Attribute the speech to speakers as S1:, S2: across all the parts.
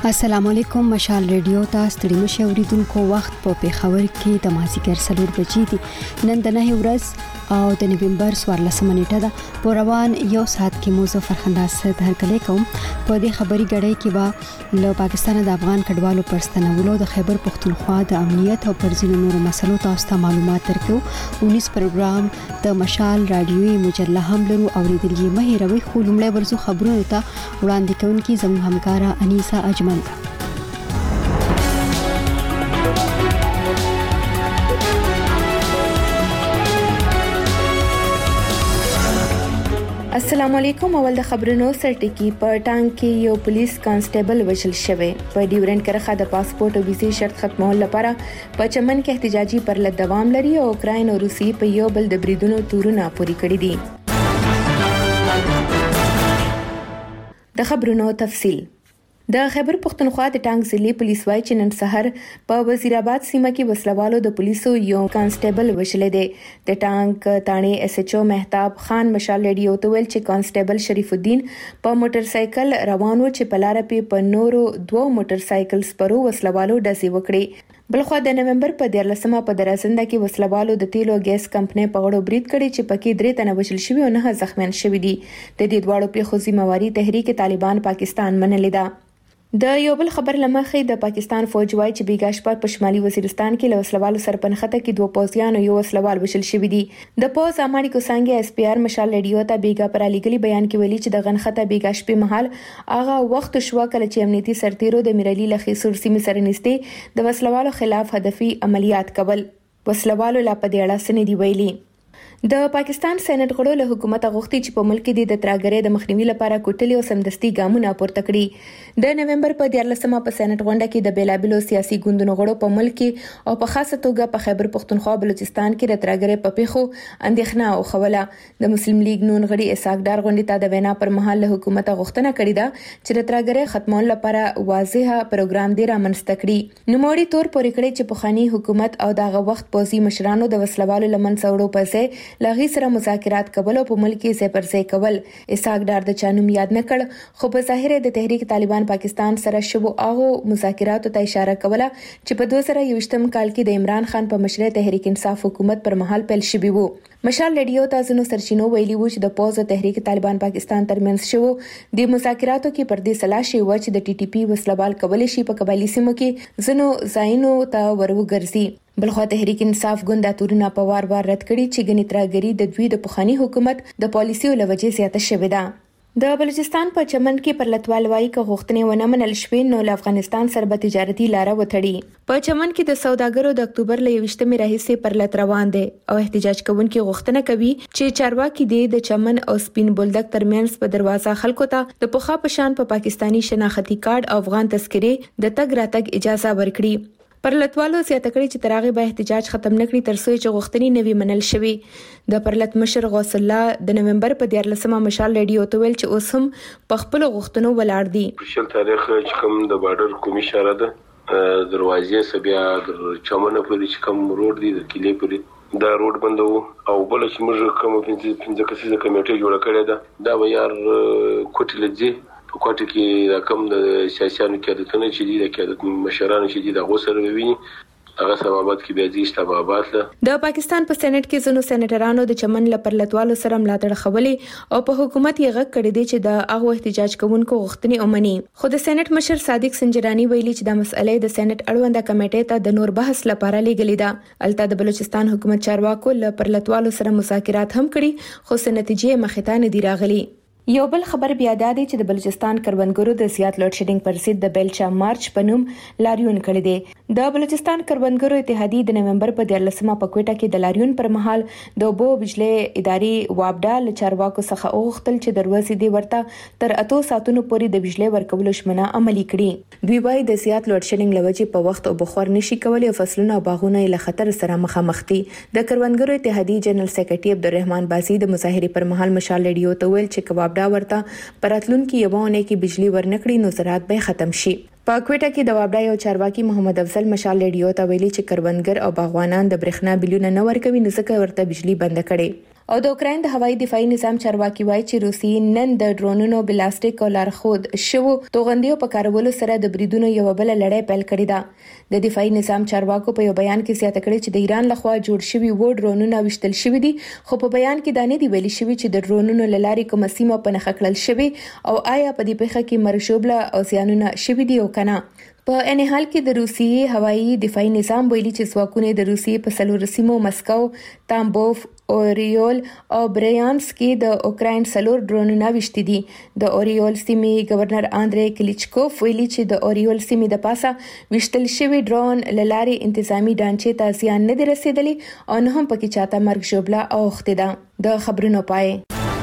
S1: السلام علیکم. مشال ریډیو ته ستړي مشه اوریدونکو وخت په پیښور کې د مازیګر 4 بجې دي. نن د 9 ورځ او د نوومبر 14 نیټه ده. په روان یو ساعت کې مو ظفر خنداس ته هرکلی کوم. په دې خبري غړې کې با له پاکستان د افغان کډوالو پرستنولو د خیبر پختونخوا د امنیت او پرځینو نورو مسلو تاسو ته معلومات درکو. 19 پروګرام د مشال رادیوي مجله هم لرو اوریدل یې مه هیروئ. خو لومړی ورزو خبرونه ته وړاندې کوونکی زموږ همکارا انیسا اجمل.
S2: السلام علیکم. اول د خبرونو سرټکی. په ټانک کې یو پولیس کانسټیبل وژل شوی. په ډیورنډ کرخه د پاسپورت او ویزې شرط ختمول لپاره په چمن کې احتجاجي پرلط دوام لري او اوکراین او روسي په یو بل د بریدونو تورونه پوری کړی دي. د خبرونو تفصیل. د خیبر پختونخوا د ټانک ضلعي پولیس وايي چې نن سحر په وزیر آباد سیمه کې وسلوالو د پولیسو یو کانسټیبل وژل دي. د ټانک تانه اس ایچ او مهتاب خان مشال ریډیو ته ویل چې کانسټیبل شریف الدین په موټر سایکل روانو چې په لار په نورو دوه موټر سایکل سپرو وسلوالو ډزې وکړي. بلخو د نومبر په 14مه په درازنده کې وسلوالو د تیلو ګیس کمپنۍ په غړو برید کړي چې پکې 3 تنه وژل شوي او 9 زخمیان شوي دي. د دې دواړو پیښو ذمہواری تحریک طالبان پاکستان منلې ده. د یو بل خبر لمخې د پاکستان فوج وايي چې بیګاشپار په شمالي وزیرستان کې له وسلوالو سره پنخته کې 2 پوځیان او یو وسلوال وژل شوی دي. د پوز امانی کوسانګي اس پی آر مشال ریډیو ته بیګا پر علیګلی بیان کې ویلي چې د غنخته بیګاشپې محل هغه وخت شو کله چې امنیتي سرتیرو د میرالي لخي سورسي سره نږدې د وسلوالو خلاف هدفي عملیات کول. وسلوالو لا په دې اړه سن دی ویلي. د پاکستان سېنات غړو له حکومت غوښتي چې په ملک کې د ترهګرۍ د مخنیوي لپاره کوټلي او سمدستي ګامونه پورته کړي. د نومبر په 14مه په سېنات غونډه کې د بیلابلو سیاسي ګوندونو غړو په ملک کې او په خاصه توګه په خیبر پختونخوا بلوچستان کې د ترهګرۍ په پیښو اندېښنه او خوله. د مسلم لیگ نون غړي اسحاق ډار غونډې ته د وینا پر مهال له حکومت غوښتنه کړې ده چې د ترهګرۍ ختمول لپاره واضحه پروګرام دی رامنځته کړي. نوموړي تور پورې کړی چې پخوانی حکومت او دغه وخت پوځي مشرانو د وسلوالو لمن څوړو پسې لغی سره مذاکرات کول او په ملک کې ځای پر ځای کول. اسحاق ډار د چانوم یاد نکړ خو په ظاهر د تحریک طالبان پاکستان سره شوو هغه مذاکراتو ته اشاره کوله چې په 2021م کال کې د عمران خان په مشرۍ تحریک انصاف حکومت پر مهال پیل شوی وو. مشال ریډیو ته ځنو سرچینو ویلي وو چې د پوز او تحریک طالبان پاکستان ترمنځ شوو د مذاکراتو کې پر دې سلا شي و چې د ټي ټي پی وسلوال کول شي په قبایلی سیمو کې ځنو ځاینو ته وروګرځي. بلخو تحریک انصاف ګوند تورونه په وار رد کړي چې غنی ترهګری د دوی د پخوانی حکومت د پالیسیو لوجې زیاته شوې ده. د بلوچستان په چمن کې پر لټوالوي کې غوښتنې ونه منل شوې نو له افغانستان سره به تجارتي لار وتړي. په چمن کې د سوداګرو د اکتوبر ل 28مې راهیسې پر لټ روان دي او احتجاج کوونکي غوښتنه کوي چې چارواکي د چمن او سپین بولدک ترمنځ په دروازه خلکو ته د پوخا پشان په پاکستانی شناختی کارت او افغان تذکره د تګ راتګ اجازه ورکړي. پرلطوالو زیاته کړي چې ترغه به احتجاج ختم نکړي ترڅو چې غوښتنې نوي منل شوي. د پرلط مشر غوث الله د نومبر په 14مه مشال ریډیو ته ویل چې اوس هم په خپل غوښتنو ولاړ دي.
S3: په تاریخ چې کوم د بارډر کومي اشاره ده دروازې سبیا د چمنه پورې چې کوم روډ دی د کلی پورې دا روډ بندو او بل چې موږ کوم 15 کسیزه کمیټه جوړه کړې ده دا به یار کوټل دي په کوټه کې دا کوم د سیاسيانو کې د تنه چې دي د کې مشرانو چې دي د غوسر وویني هغه سببات کې به دي سببات له
S2: د پاکستان په سېنات کې زنو سېنټرانو د چمن لپرلتوالو سره ملاتړ خولي او په حکومت یې غږ کړی دی چې د هغه احتجاج کوونکو غوښتنې ومني. خو د سېنات مشر صادق سنجرانی ویلي چې د مسئلې د سېنات اړونده کمیټې ته د نور بحث لپاره لیږلې ده. الته د بلوچستان حکومت چارواکو لپرلتوالو سره مذاکرات هم کړي خو څه نتیجې مخې ته نه دي راغلي. یو بل خبر بیا دا دی چې د بلوچستان کروندګرو د زیات لوډ شیډینګ پر ضد د بیلچا مارچ په نوم لاریون کړی دی. د بلوچستان کروندګرو اتحادیې د نومبر په 14مه په کوټه کې د لاریون پر مهال د اوبو بجلی ادارې وابډا له چارواکو څخه وغوښتل چې د ورځې دی ورته تر 8 ساعتونو پورې د بجلی ورکولو شمنه عملي کړي. دوی وايي د زیات لوډ شیډینګ لوجې په وخت او بخور نشي کولای او فصلونه او باغونه له خطر سره مخامخ دي. د کروندګرو اتحادیې جنرال سیکریټري عبدالرحمن بازي د مظاهرې پر مهال مشال ریډیو ته ویل چې وابډا ورته پراتلونکو یوونه کې بجلی ورنکړي نو زراعت به ختم شي. په کوټه کې د وابډا یو چارواکي محمد افضل مشال ریډیو ته ویلي چې کروندګر او باغوانان د برېښنا بلونه نه ورکوي نو ځکه ورته بجلی بند کړي. او د اوکرين د هوایي دفاعي نظام چارواکي وایي چې روسي نن د ډرونونو بلاستیک او لارښود شوو توغندیو په کارولو سره د بریدونو یو بل لړۍ پیل کړې ده. د دفاعي نظام چارواکو په یو بیان کې زیاته کړې چې د ایران لخوا جوړ شوي و ډرونونه وشتل شوي دي، خو په بیان کې دا نه دی ویلي شوی چې د ډرونونو لارې کومه سیمه په نښه کړل شوی او آیا په دې پیښه کې مرشوبله او زیانونه شوي دي او کنه. په ان حال کې د روسیې هوایي دفاعي نظام ویلي چې ځواکونه د روسیې په څلورو سیمو مسکو، تامبوف، اوریول او بریانسکي د اوکرين څلور ډرونونه وشتي دي. د اوریول سیمې گورنر اندري کلیچکوف ویلي چې د اوریول سیمې د پاسه وشتل شوی ډرون لارې انتظامی ډانچې ته زیان نه دی رسیدلی او نه هم پکې چاته مرګ شوبله اوخته ده. د خبرونو پای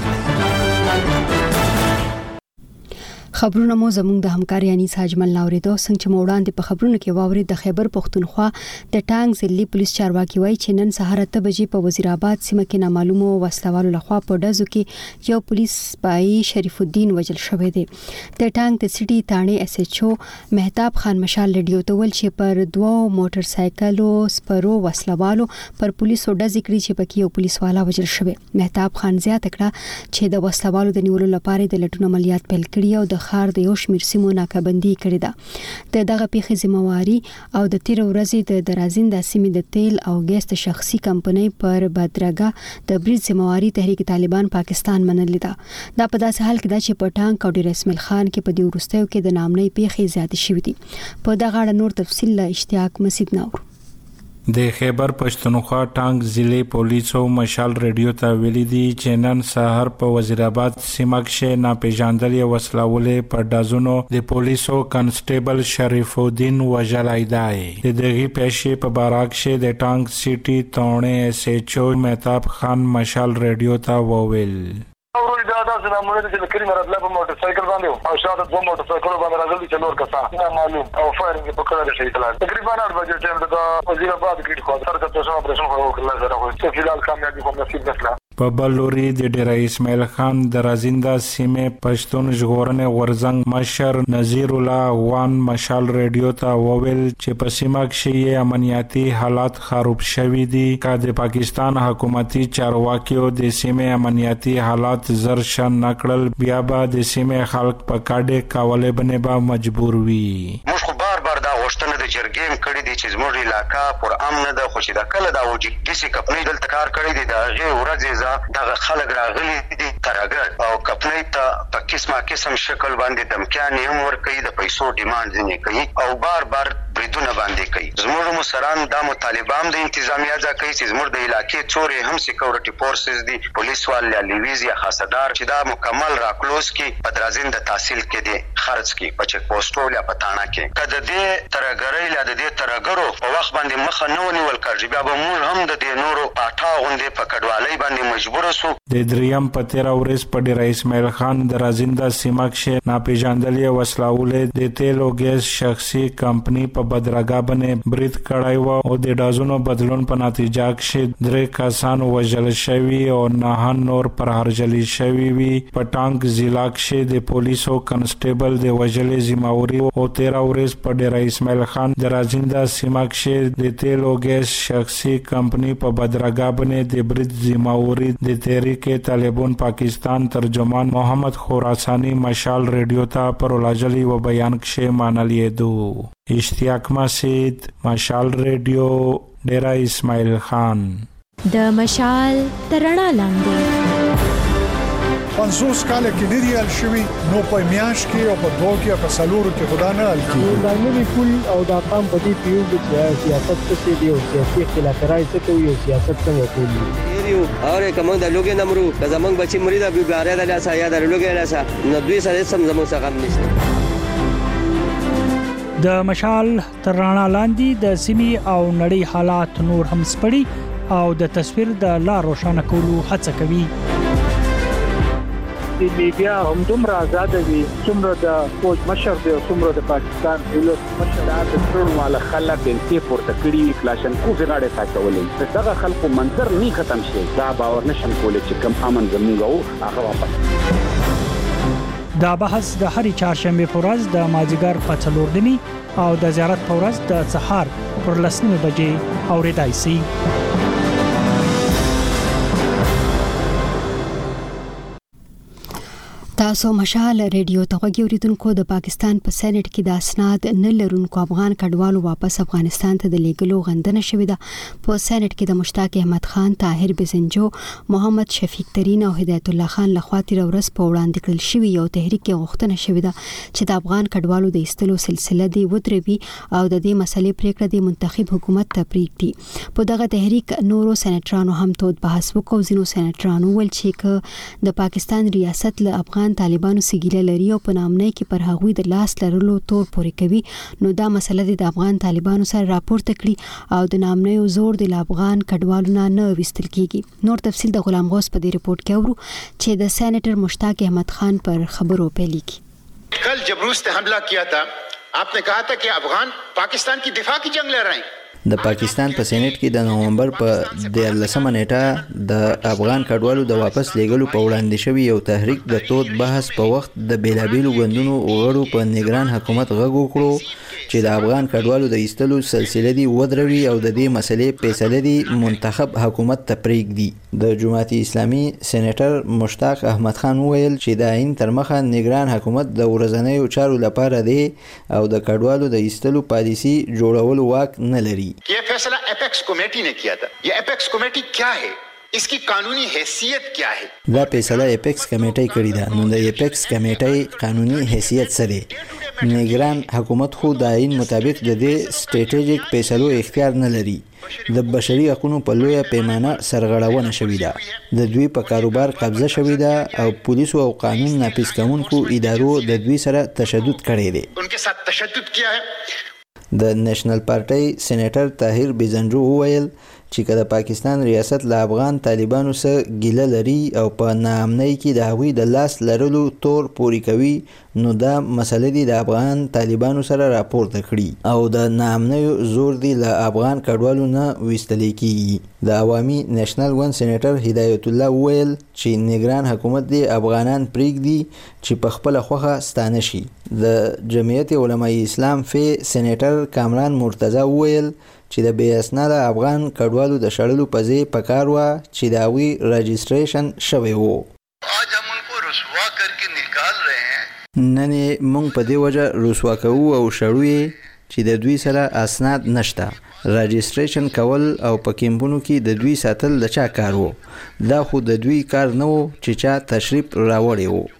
S1: خبرونه مو زموږ د همکاري انیس حاجمل لاوریدو څنګه چې موړاندې په خبرونو کې واورید د خیبر پختونخوا د ټانګ ضلعي پولیس چارواکي وایي چې نن سهار 8 بجې په وزیر آباد سیمه کې نامعلومو وسلوالو لخوا په ډزو کې یو پولیس سپای شریف الدین وجل شوی دی. د ټانګ د سټي تانه اس ایچ او مهتاب خان مشال رادیو ته ول چې پر دوه موټر سایکلو سپرو وسلوالو پر پولیسو ډزې کړې چې پکې یو پولیس والا وجل شوی. مهتاب خان زیاته کړه چې د وسلوالو د نیولو لپاره د لټون عملیات پیل کړي او د خار د یو شمیر سیمو ناکبندي کړې ده. د دغه پیښې ذمہواری او د تیر ورځې د درازنده سیمې د تیل او ګیس د شخصي کمپنۍ پر بدرګه د برید ذمہواری تحریک طالبان پاکستان منلې ده. دا په داسې حال کې ده چې په ټانک او ډیر اسماعیل خان کې په دې ورستیو کې د نامنۍ پیښې زیاتې شوې دي. په دغه اړه نور تفصیل له اشتیاق مسید نور.
S4: د خیبر پښتونخوا ټانګ ضلع پولیسو مشال رادیو ته ویلي دي چې نن سهار په وزیر آباد سیمه کې ناپېژاندل وسلوالې په ډازونو د پولیسو کنسټیبل شریف الدین وژلای دی. د دغه پیښې په باره کې د ټانګ سټي تونه اس ایچ او مهتاب خان مشال رادیو ته وویل.
S5: دا زموږ د کریم راتله په موټر سایکل باندې او شاته دوه موټر سایکل باندې راغلي چې نور کسان نه معلوم او فایرینګ په کړه شي کله تقریبا 8 بجې ټیم د وزیر آباد کې خو سره د تاسو اپریشن وکړل زه راغلی چې فلال کامیابی کوم نصیب نشله.
S4: په بل لوري د ډیر اسماعیل خان درازنده سیمه پښتون ژغورنې ورزنګ مشر نذیر الله وان مشال رادیو ته وویل چې په سیمه کې امنیتي حالات خراب شوي دي. که د پاکستان حکومتي چارواکیو د سیمه امنیتي حالات زرشن نکړل بیا به د سیمه خلک په کاډه کولې باندې به مجبور وي.
S6: دا غوښتنه د جرګې کړې دي چې زموږ علاقې پر امن ده، خو چې دا کله دا وږي کیسې کپنې دلته کار کړی دي دا غي ورځې ز دغه خلک راغلي دي ترګر او کپنې ته په قسم شکل باندې دمکیان هم ور کوي، د پیسو ډیماند نه کوي او بار بریدونه باندې کوي. زموږ مسران د مطالبام د انتظامیه ځکه کوي چې زموږ د علاقې څورې هم سکیورټي فورسز دي، پولیس وال لیویز یا خاصدار چې دا مکمل راکلوز کې په درازنده تحصیل کې دي خرڅ کې په چک پوسټو یا پټاڼه کې کده دې ترګرې لا د دې ترګرو په وخت باندې مخه نه ونیول کړي بیا به موږ هم د دې نورو پاټا غوندې په کډوالۍ باندې مجبور شو.
S4: د دریم په 13 ورځ په ډیر اسماعیل خان درازنده سیمه کې ناپېژاندلې وسلوالې د تیل او ګیس شخصي کمپنۍ په بدرګه باندې برید کړی و او د ډازونو بدلون په نتیجه کې 3 کسان وژل شوي او 9 نور پر هرجلی شوي وي. په ټانګ ضلع کې د پولیسو کنسټیبل د وژلې ذمہواری او 13 ورځ په ډیر اسماعیل خان درازنده سیمه کې د تیل او ګیس شخصي کمپنۍ په بدرګه باندې د برید ذمہواری د تحریک طالبان پاکستان ترجمان محمد خراسانی مشال رادیو ته پر لاجلی و بیان کې مانلې دو. اشتیاق مسید مشال رادیو ډیر اسماعیل خان.
S7: د مشال ترڼا لاندې
S8: 50 کال کې لري شوی نو په میاش کې او په دوه کې په سالورو کې خدا نه ال کې
S9: دا نوی پول او دا قام په دې پیو چې سیاست څه دی او سیاسي خلافرای څه کوي او سیاست څنګه کوي
S10: یو اوره کوم د لوګي نمرو د زمنګ بچي مرید ابي غاره د لاسه یا د لوګي لاسه نو دوی سره سم زمو څخه غم نشته.
S11: د مشال ترڼا لاندې د سیمي او نړۍ حالات نور هم سپړي او د تصویر د لا روښانه کولو هڅه کوي.
S9: د میډیا هم دومره آزاد دي څومره د فوج مشر دی او څومره د پاکستان دولت مشر د ټول مال خلک بنتي پورته کړی کلاشن کو زغاړه تاکولې دغه خلکو منظر نه ختم شي دا باور نشم کولای چې کم امن زموږ او هغه واپس.
S11: دا بحث د هرې چهارشنبه په ورځ د مازیګر په 4 نیمه او د زیارت په ورځ د سحر پر 10 بجې اوریدای شي.
S1: تاسو مشال ریډیو ته غوړیدونکو د پاکستان په سېنات کې د اسناد نه لرونکو افغان کډوالو واپس افغانستان ته د لیږلو غندنه شوې ده. په سېنات کې د مشتاق احمد خان، طاهر بزنجو، محمد شفیق ترین او هدایت الله خان لخوا تیر ورځ په وړاندې کړل شوی یو تحریک غوښتنه شوې ده چې د افغان کډوالو د ایستلو سلسله دی ودروي او د دې مسلې پریکړه د منتخب حکومت ته پریږدي. په دغه تحریک نورو سېناترانو هم تود بحث وکړ. ځینو سېناترانو ول چې د پاکستان ریاست له افغان طالبانو سګیله لري او په نامنۍ کې پر هغوی د لاس لرلو تور پورې کوي، نو دا مسله د افغان طالبانو سره راپورته کړي او د نامنۍ زور د افغان کډوالو نه وستل کیږي. نور تفصیل د غلام غوث په دې رپورت کې اورو چې د سېناتر مشتاق احمد خان پر خبرو پیل کی.
S12: कल जबरूस ने हमला किया था, आपने कहा था कि अफगान पाकिस्तान की दिफा की जंग लड़ रहे हैं.
S13: د پاکستان په سېنات کې د نومبر په 13 نیټه د افغان کډوالو د واپس لیږلو په وړاندې شوی یو تحریک د تود بحث په وخت د بیلابیلو غوندونو غړو په نگران حکومت غږ وکړو چې د افغان کډوالو د ایستلو سلسله دی ودروي او د دې مسلې فیصله دی منتخب حکومت ته پریږدي. د جماعت اسلامي سېناتر مشتاق احمد خان ویل چې د عین تر مخه نگران حکومت د ورځنیو چارو لپاره دی او د کډوالو د ایستلو پالیسي جوړولو واک نه لري.
S12: ये फैसला एपेक्स कमेटी ने किया था. ये एपेक्स कमेटी क्या है, इसकी कानूनी हैसियत क्या है?
S13: دا فیصله اپیکس کمیټه کړې ده. نو د اپیکس کمیټې قانوني حیثیت څه دی؟ نگران حکومت خو د عین مطابق د دې سټریټیجیک فیصلو اختیار نه لري. د بشري حقوقو په لویه پیمانه سرغړونه شوې ده. د دوی په کاروبار قبضه شوې ده او پولیسو او قانون نافذ کوونکو ادارو د دوی سره تشدد کړی دی.
S12: उनके साथ तशद्दुद किया है.
S13: د نېشنل پارټي سېناتر طاهر بزنجو وویل چې کله پاکستان ریاست له افغان طالبانو سره ګیله لري او په ناامنۍ کې د هغوی د لاس لرلو تور پوري کوي، نو دا مسله دی د افغان طالبانو سره راپورته کړي او د ناامنۍ زور دی له افغان کډوالو نه وستل کیږي. د عوامي نېشنل ګوند سېناتر هدایت الله ویل چې نگران حکومت دی افغانان پریږدي چې په خپل خوخه ستانه شي. د جمعیت علماء اسلام فی سېناتر کامران مرتضی ویل چې د بې اسناده افغان کډوالو د شړلو په ځای پکار و چې د هغوی رجسټریشن شوی وو.
S12: आज हम उनको रुसवा करके निकाल रहे हैं.
S13: نن موږ په دې وجه رسوا کوو او شړو چې د دوی سره اسناد نشته. رجسټریشن کول او په کیمپونو کې د دوی ساتل د چا کار وو؟ دا خو د دوی کار نه وو چې چا تشریف راوړی وو.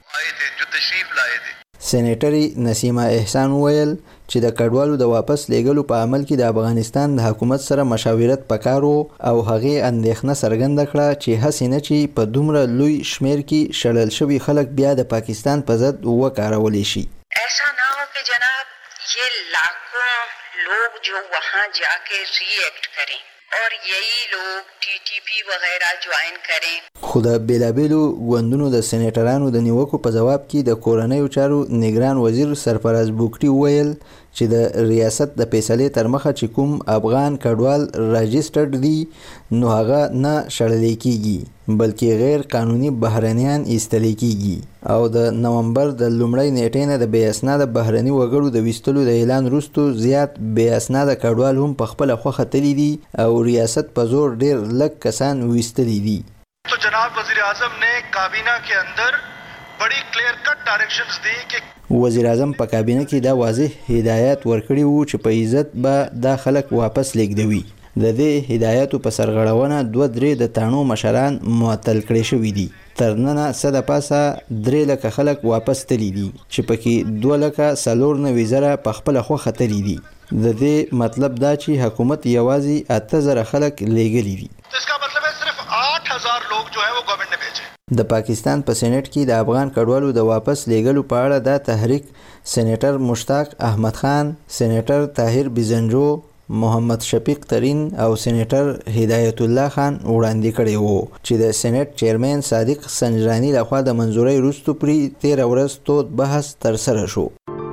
S13: سېناتري نسیمه احسان ویل چې د کډوالو د واپس لیږلو په عمل کې د افغانستان د حکومت سره مشاورت پکارو او هغه اندېښنه څرګنده کړه چې هڅې نه چې په دومره لوی شمیر کې شړل شوي خلک بیا د پاکستان په ضد وکارولی شي.
S14: ایسا نہ ہو کہ جناب یہ لاکھوں لوگ جو وہاں جا کے ری ایکٹ کریں اور یہی لوگ ٹی ٹی پی وغیرہ جوائن کریں.
S13: خو د بیلابیلو غوندونو د سېناترانو د نیوکو په جواب کې د کورنیو چارو نگران وزیر سرفراز بوکټي ویل چې د ریاست د فیصلې تر مخه چې کوم افغان کډوال رجسټرډ دي نو هغه نه شړل کیږي بلکې غیر قانوني بهرنیان ایستل کیږي او د نومبر د لومړۍ نیټې نه د بې اسناده بهرني وګړو د وستلو د اعلان وروسته زیات بې اسناده کډوال هم په خپل خوخه تللی دي او ریاست په زور ډیر لږ کسان وستلی دي.
S12: तो जनाब वजीर आजम ने काबीना के अंदर बड़ी क्लियर कट डायरेक्शंस दी कि
S13: وزیر اعظم په کابینه کې دا واضح هدایت ورکړي وو چې په عزت به دا خلک واپس لیږدوي. د دې هدایتو په سرغړونه 2-3 د تانو مشران معطل کړي شوي دي. تر ننه څه د پاسه 3 لکه خلک واپس تللی دي چې پکې 2,94 زره په خپل خوخه تللی دي. د دې مطلب دا چې حکومت یوازې 8,000 خلک لیږلي دي.
S12: इसका मतलब है सिर्फ 8,000 लोग जो है वो गवर्नमेंट ने भेजे.
S13: د پاکستان په سېنات کې د افغان کډوالو د واپس لیږلو په اړه دا تحریک سېناتر مشتاق احمد خان، سېناتر طاهر بزنجو، محمد شفیق ترین او سېناتر هدایت الله خان وړاندې کړی وو چې د سېنات چیرمن صادق سنجرانی لخوا د منظورۍ وروسته پرې 13 ورځ تود بحث ترسره شو.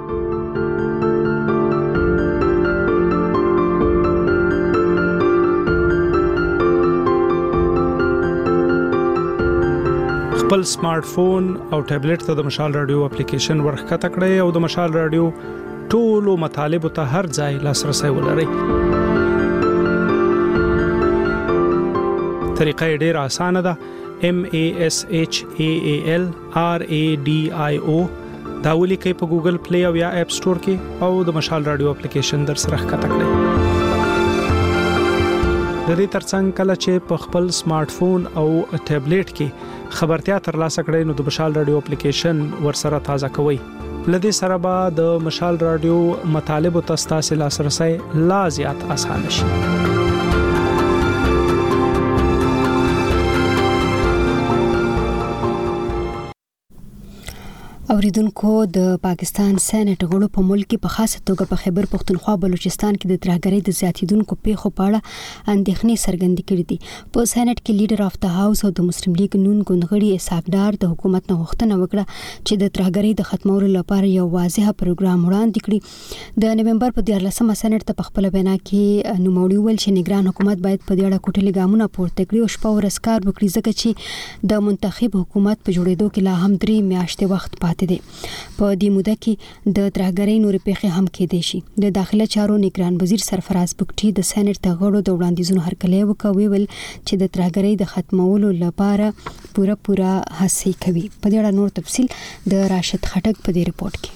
S11: خپل سمارټ فون او ټابلیټ ته د مشال رادیو اپلیکیشن ورخته کړئ او د مشال رادیو ټولو مطالب ته هر ځای لاسرسي ولرئ. طریقه ډیره اسانه ده. MASHAALRADIO دا ولیکئ په ګوګل پلی او یا اپ سٹور کې او د مشال رادیو اپلیکیشن در سره ښکته کړئ. د دې ترڅنګ کله چې په خپل سمارټ فون او ټابلیټ کې خبرتیا ترلاسه کړئ نو د مشال رادیو اپلیکیشن ورسره تازه کوئ. لدې سره به د مشال رادیو مطالب او تاسو لاسرسي لا زیات اسانه شي.
S1: اوریدونکو د پاکستان سېنات غړو په ملک کې په خاصه توګه په خیبر پختونخوا بلوچستان کې د ترهګرۍ د زیاتیدونکو پیښو په اړه اندېښنې څرګندې کړې دي. په سېنات کې لیډر اف د هاوس او د مسلم لیگ نون ګوندغړي اسحاق ډار د حکومت نه غوښتنه وکړه چې د ترهګرۍ د ختمولو لپاره یو واضح پروګرام وړاندې کړي. د نومبر په 14مه سېنات ته په خپل وینا کې نوموړي ویل چې نگران حکومت باید په دې اړه کوټلي ګامونه پورته کړي او شپه ورځ کار وکړي ځکه چې د منتخب حکومت په جوړېدو کې لا هم 3 میاشتې وخت پاتې دی. په دې موده کې د ترهګرۍ نور پیښې هم کېدې شي. د داخله چارو نگران وزیر سرفراز بګټي د سېنات ته غړو د وړاندیزونو هرکلی وکوي ول چې د ترهګرۍ د ختمولو لپاره پوره هڅې کوي. په دې اړه نور تفصیل د راشد خټک په دې رپورت کې.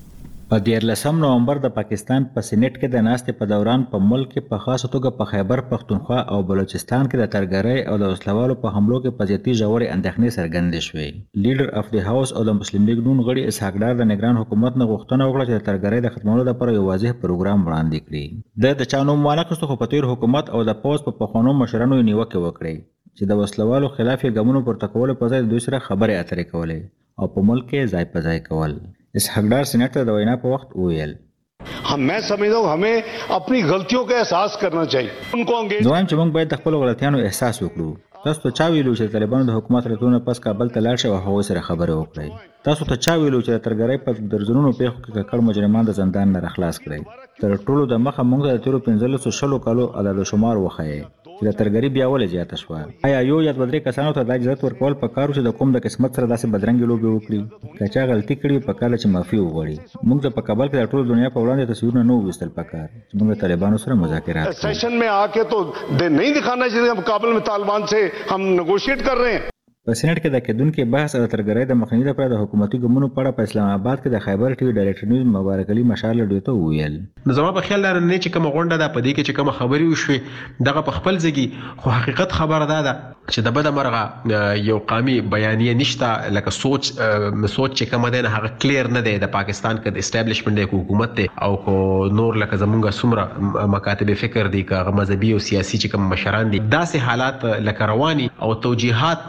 S15: په 14 نومبر د پاکستان په سېنات کې د ناستې په دوران په ملک کې په خاصه توګه په خیبر پختونخوا او بلوچستان کې د ترهګرۍ او د وسلوالو په حملو کې په زیاتې ژورې اندېښنې څرګندې شوې. لیډر اف د هاوس او د مسلم لیگ نون غړي اسحاق ډار د نگران حکومت نه غوښتنه وکړه چې د ترهګرۍ د ختمولو لپاره یو واضح پروګرام وړاندې کړي. د چا نوم ونه کړ خو په تیر حکومت او د پوز په پخوانو مشرانو نیوکه وکړي چې د وسلوالو خلاف ګامونو پورته کول په ځای د دوی سره خبرې اترې کولې او په ملک کې ځای په ځای کول. اسحاق ډار سېنات ته د وینا په وخت وویل
S16: मैं समझता हूँ हमें अपनी गलतियों का एहसास करना चाहिए.
S15: زوایم چې موږ باید د خپل غلطیانو احساس وکړو. تاسو ته چا ویلو چې طالبانو د حکومت راتلو نه پس کابل ته لاړ شي او هغوی سره خبرې وکړي؟ تاسو ته چا ویلو چې د ترهګرۍ په درځنونو پیښو کې ککړ مجرمان د زندان نه راخلاص کړي؟ تر ټولو د مخه موږ د تیرو 15 کالو عدد شمار وښایي چې د ترهګرۍ بیا ولې زیاته شوه. آیا یو یا 2 کسانو ته دا اجازه ورکول پکار چې د کوم د قسمت سره داسې بدرنګې لوبې وکړي؟ که چا غلطي کړې په کار چې معافي وغواړي. موږ په کابل کې د ټول دنیا په وړاندې تصویرونه نه وویستل پکار چې موږ د طالبانو سره مذاکرات کوو.
S16: सेशन में आके तो नहीं दिखाना चाहिए हम काबुल में तालिबान से हम नेगोशिएट कर रहे हैं.
S15: په سېنات کې د کېدونکو بحث او ترهګرۍ د مخنیوي لپاره د حکومتي ګامونو په اړه په اسلام آباد کې د خیبر ټي وي ډایریکټر نیوز مبارک علي مشال رادیو ته وویل
S17: نو زما په خیال لرم چې کوم غونډه ده په دې کې چې کوم خبري وشوي دغه په خپل ځګي خو حقیقت خبره ده چې د بد مرغه یو قامي بیانیه نشته لکه سوچ چې کوم ده نه هغه کلیر نه دی د پاکستان کې د اسټابلیشمنت د حکومت او کو نور لکه زمونږ سمره مکاتب فکر دي که مذهبي او سیاسي چې کوم مشران دي داسې حالات لکه رواني او توجیهات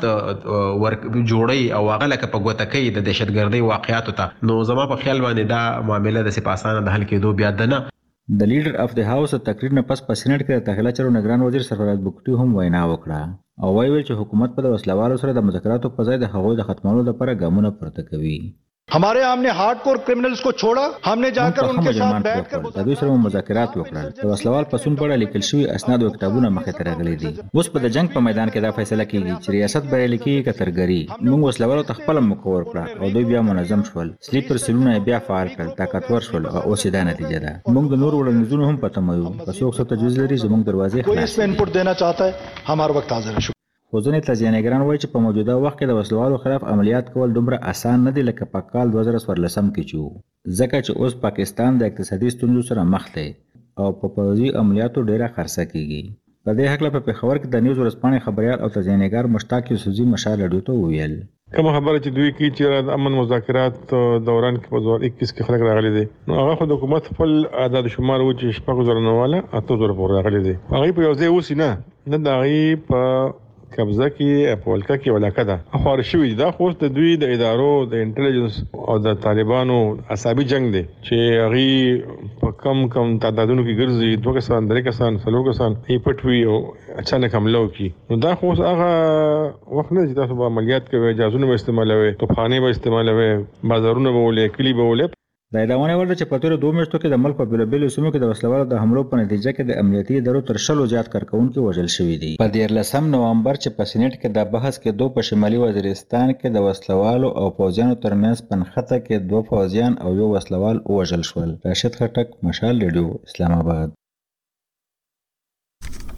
S17: جوړي او هغه لکه په ګوتکۍ د دهشتګردۍ واقعیاتو ته نو زما په خیال باندې دا معاملې د سپاسانه د حل کېدو بیا ده نه.
S15: د لیډر اف د هاوس تقریر نه پس په سېنات کې د داخله چارو نگران وزیر سرفراز بګټي هم وینا وکړه او ویل چې حکومت په وسلوالو سره د مذاکراتو په ځای د هغوی د ختمولو لپاره ګامونه پورته کوي.
S16: हमारे हमने हार्डकोर क्रिमिनल्स को छोड़ा हमने जाकर उनके साथ बैठकर
S15: د دوی سره مذاکرات وکړل. د وسلوال پسون په اړه لیکل شوی اسناد او کتابونه مخې ته راغلي دي. اوس په د جنگ په میدان کې دا فیصله کیږي چې ریاست بریالي کیږي که ترهګري. موږ وسلوالو ته خپل مکور کړه او دوی بیا منظم شول. سلیپر سلونه بیا فعال کړل طاقتور شول او اوس دا نتیجه ده. موږ د نور وړاندیزونو هم پته مو یو که څوک څه تجویز لري زموږ دروازې خلاص
S16: कोई इनपुट देना चाहता है हमारा वक्त हाजिर है.
S15: خو ځینې تجزیه‌نګران وایي چې په موجوده وخت کې د وسلوالو خلاف عملیات کول دومره اسان نه دي لکه په کال 2014 کې چې ځکه چې اوس پاکستان د اقتصادي ستونزو سره مخ دی او په پوځي عملیاتو ډیره خرڅه کیږي. په دې هکله په پېښور کې د نیوز ورځپاڼې خبريال او تجزیه‌نګار مشتاق یوسفزي مشال رادیو ته وویل
S18: کوم خبره چې دوی کې چې د امن مذاکرات دوران کې په 2021 کې خلک راغلي دي نو هغه خو د حکومت خپل عدد شمار و چې شپږ زره نه والا 8000 پورې راغلي دي. هغه په یو ځای اوس نه د هغه په قبضه کې په ولکه کې ولاکه ده خو شوی دا خو د دوی د ادارو د انټيليجنس او د طالبانو عصابي جنگ دی چې هغه په کم تعدادونو کې ګرځي 2 کسان 3 کسان 4 کسان یې پټوي او اچانک حمله وکړي نو دا خو هغه وخت نه چې تاسو به عملیات کوي اجازه نه استعمالوي توپخانه به استعمالوي بازارونه به ولې کلی به ولې
S15: دا اعلان ورته چې په تیر 2 میاشتو کې د ملک په بیلابیلو سیمو کې د وسلوالو د حملو په نتیجه کې د امنیتي ادارو تر 100 زیات کارکونکو وژل شوي دي. په 14 نومبر چې په سېنات کې د بحث کې دوه په شمالي وزیرستان کې د وسلوالو او پوځیانو ترمنځ پنخته کې 2 پوځیان او یو وسلوال وژل شول. راشد خټک مشال رادیو اسلام آباد.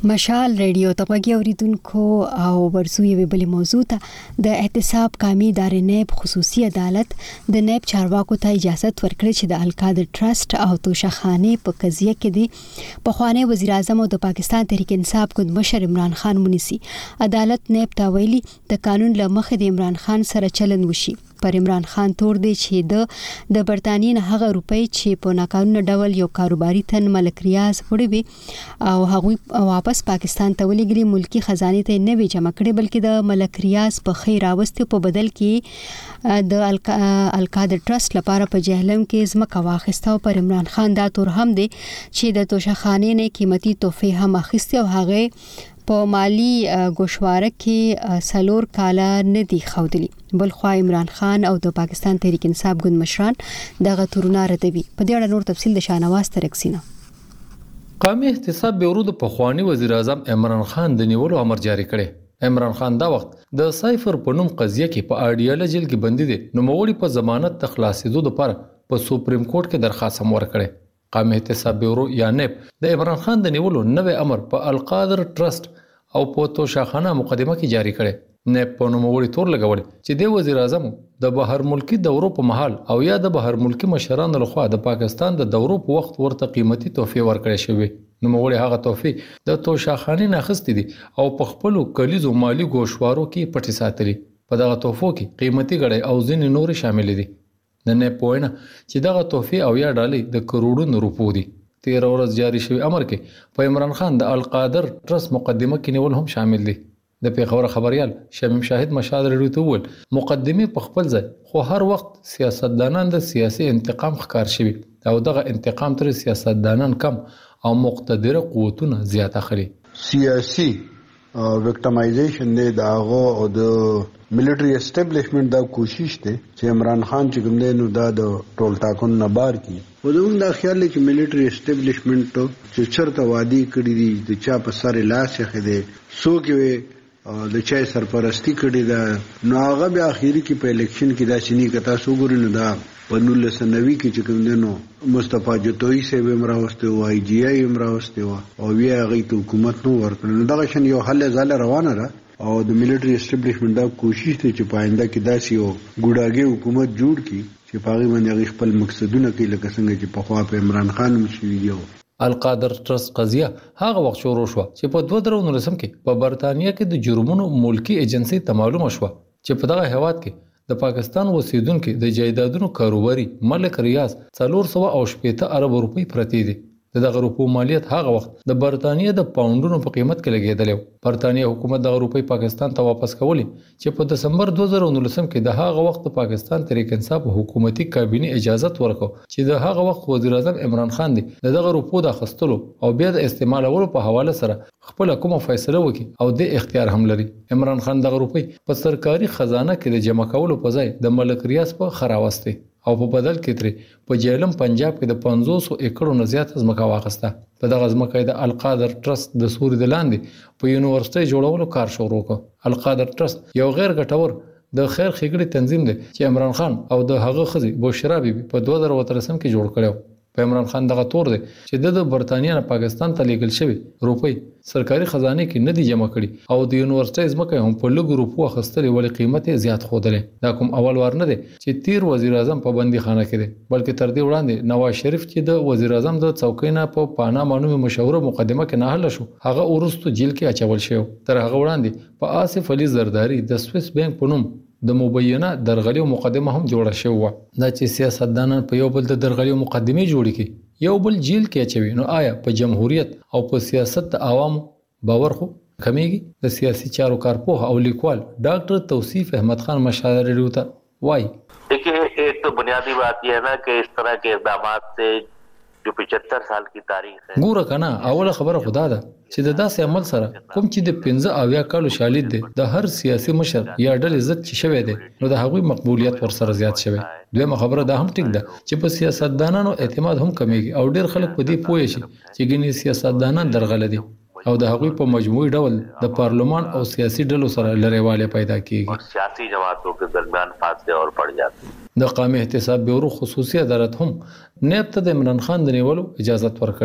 S1: مشال ریډیو ته غوږی اوریدونکو او ورسوي ویبلې موضوع ته د احتساب قومي ادارې نیب خصوصي عدالت د نیب چارواکو ته اجازه ورکړه چې د القادر ټرست او توشخانه په قضیه کې دی په خواني وزیر اعظم او د پاکستان تحریک انصاف ګوند مشر عمران خان منسی عدالت نیب ته ویلي د قانون له مخې د عمران خان سره چلند وشي پر عمران خان تور دی چې د برتانیې نه هغه روپۍ چې په ناقانونه ډول یو کاروباري تن ملک ریاض وړي وي او هغه واپس پاکستان ته ولېږلي ملکی خزانه ته نه وی جمع کړي بلکې د ملک ریاض په خیر راوستي په بدل کې د القادر ټرست لپاره په جهلم کې ځمکه واخیسته او پر عمران خان دا تور هم دی چې د توشخانه نه قیمتي تحفه هم اخیسته او هغه په مالی گوشواره کې سلور کاله ندی خودلی بل خو عمران خان او د پاکستان تحریک انصاف ګوند مشران دغه تورونه ردوي په دې اړه نور تفصیل د شاهنواز ترکسینه
S19: قومي احتساب بیورو د پخوانی وزیر اعظم عمران خان د نیولو امر جاری کړي عمران خان دا وخت د سایفر په نوم قضیه کې په اډیاله جیل کې بندي دي نو مولي په ضمانت تخلاصېدو لپاره په سپریم کورټ کې درخواست هم ورکړي قومي احتساب بیورو یا نیب د عمران خان د نیولو نوې امر په القادر ټرست او په توشخانه مقدمه کې جاری کړي نیب په نوموړي تور لګول چې د وزیر اعظم د بهر ملکی دورو په محل او یا د بهر ملکی مشرانو لخوا د پاکستان د دورو په وخت ورته قیمتي تحفه ورکړې شوې نوموړي هغه تحفه د توشخانه نه خستې دي او په خپل کلیزو مالی گوشوارو کې پټي ساتلي په دغه تحفو کې قیمتي غړي او ځینې نور شامل دي د نیب په وینا چې دغه تحفه او یا ډالۍ د کروڑونو روپو دي 13 ورځ جاری شوی امر کې په عمران خان د القادر ټرست مقدمه کې نیول هم شامل دي د پیښور خبريال شمیم شاهد مشال ریډیو ته ول مقدمه په خپل ځای خو هر وخت سیاستدانان د سیاسي انتقام ښکار شوی او دغه انتقام تر سیاستدانان کم او مقتدر قوتونه زیات اخلي
S20: سیاسي وکټمایزیشن دی داغه او د ملټری اسټابلیشمنت دا کوشش دی چې عمران خان چې کوم دی نو دا د ټول ټاکون نه بار کی و دوم دا خیال چې ملټری اسټابلیشمنت چې چرته وادي کړی دي د چا په سر لاس یې دی سو کې د چا سرپرستی کړی دا نو هغه به اخیری کې په الیکشن کې دا شنی کتا سو ګورنه دا په 1990 کې چې کوم دی نو مصطفی جتوی سے امراوسته او ای جی ای امراوسته او وی هغه ته حکومت نو ورکړل دا شن یو حل زاله روانه را او د ملټری اسټابلیشمنت دا کوشش ته چې پاینده کې داسې یو ګوډاګي حکومت جوړ کی چې پاغي باندې خپل مقصدونه کوي لکه څنګه چې په خوا په عمران خان مشوي یو
S19: القادر ټرست قضیه هغه وخت شروع شو چې په 2019 کې په برتانیې کې د جرمونو ملکی ایجنسی ته معلومه شو چې په دغه هیواد کې د پاکستان اوسیدونکو د جایدادونو کاروباري ملک ریاض 480 ارب روپۍ پرتی دي دغه روپو مالیت هغه وخت د برتانیې د پاونډونو په قیمت کې لګیدل برتانیې حکومت د روپۍ پاکستان ته واپس کولی چې په دسمبر 2019 کې د هغه وخت د پاکستان تحریک انصاف حکومتي کابینه اجازه ورکړه چې د هغه وخت وزیر اعظم عمران خان دی دغه روپو د خستلو او بیا د استعمالولو په حواله سره خپل کومه فیصله وکړي او د اختیار هم لري عمران خان دغه روپۍ په سرکاري خزانه کې د جمع کولو په ځای د ملک ریاض په خراوسته او په بدل کې ترې په جیلم پنجاب کې د 500 ایکړو نه زیات ځمکه واخسته په دغه ځمکه د القادر ټرست د سوري د لاندې په یونیورسيټي جوړولو کار شروع کړ القادر ټرست یو غیر ګټور د خیر خېګړي تنظیم دی چې عمران خان او د هغه خزي بشرا بیبي په 2013 کې جوړ کړو په عمران خان دغه تور دی چې د برتانیې نه پاکستان ته لیږل شوی روپۍ سرکاري خزانه کې نه دی جمع کړي او د یونیورسيټي ځمکه هم په لږ روپو اخستلې ولې قیمت زیات خوده دا کوم اول وار نه دی چې تیر وزیر اعظم په بندي خانه کې دی بلکې تر دې وړاندې نواز شریف چې د وزیر اعظم د څوکۍ نه په پاناما نومي مشوره مقدمه کې نه حل شو هغه ورستو جیل کې اچول شو تر هغه وړاندې په آصف علي زرداری د سویس بانک په نوم د مبینه درغلیو مقدمه هم جوړه شوې و دا چې سیاستدانان په یو بل د درغلیو مقدمه جوړې کړي یو بل جیل کې اچوي نو آیا په جمهوریت او په سیاست د عوام باور خو کمیږي د سیاسي چارو کارپوه او لیکوال ډاکټر توصیف احمد خان مشاعر ریډیو ته وای
S21: देखिए एक तो बुनियादी बात यह है ना कि इस तरह के इक़दामात से जो 75 साल की तारीख है
S19: ګوره کنه اوله خبره خدا ده چې د داسې عمل سره کوم چې د 15 اویا کالو شالید دي د هر سیاسي مشر یا ډلې عزت چې شوی دی نو د هغوی مقبولیت ورسره زیات شوی دویمه خبره دا هم ټیک ده چې په سیاستدانانو اعتماد هم کمیږي او ډیر خلک په دې پوه شي چې ګینې سیاستدانان درغله دي او د هغوی په مجموعي ډول د پارلمان او سیاسي ډلو سره لړیواله پیدا کیږي
S21: سیاسي جماعتوں के दरमियान फासले और बढ़ जाते हैं
S19: د قومي احتساب بیورو خصوصي عدالت هم نیب ته د عمران خان د نیولو اجازه ورکړي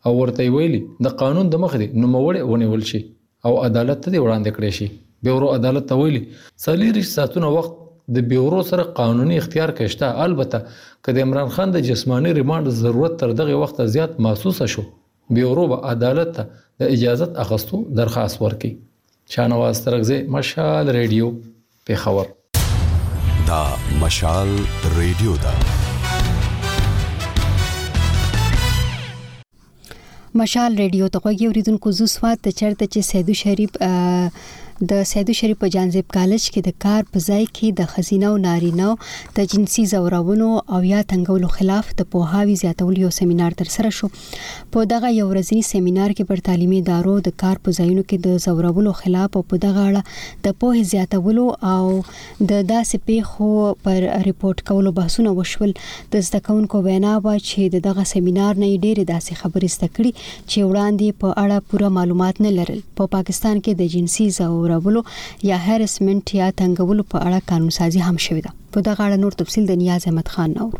S19: او ورته ویلي د قانون د مخې نوموړی ونیول شي او عدالت ته وړاندې کړی شي. بیورو عدالت ته ویلي 40 ساعتونه وخت د بیورو سره قانوني اختیار کشته، البته که د عمران خان د جسمانی ریماند ضرورت تر دغه وخت زیات محسوسه شو، بیورو به عدالت ته د اجازت اخستو درخواست ورکړي. شاهنواز ترغزی، مشال ریډیو، پیښور.
S3: دا مشال ریډیو دا
S1: مشال ریډیو ته غوږی اوریدونکو زو سوات ته چرته چې سیدو شریف په جانزیب کالج کې د کار په ځای کې د خزینه او نارینه د جنسي زورولو او یا تنګولو خلاف د پوهاوی زیاتولو یو سیمینار تر سره شو. په دغه یو ورځنی سیمینار کې پر تعلیمي ادارو د کار په ځایونو کې د زورولو خلاف او په دغه اړه د پوهې زیاتولو او د داسې پیښو پر ریپورت کولو بحثونه وشول. د زده کوونکو وینا و چې دغه سیمینار نه ډېرې داسې خبرې زده کړې چې وړاندې په اړه پوره معلومات نه لرل. په پاکستان کې د جنسي زورولو یا هرسمنت یا تنګولو په اړه قانون سازي هم شوې ده. په دغه اړه نور تفصیل د نیاز احمد خان نور.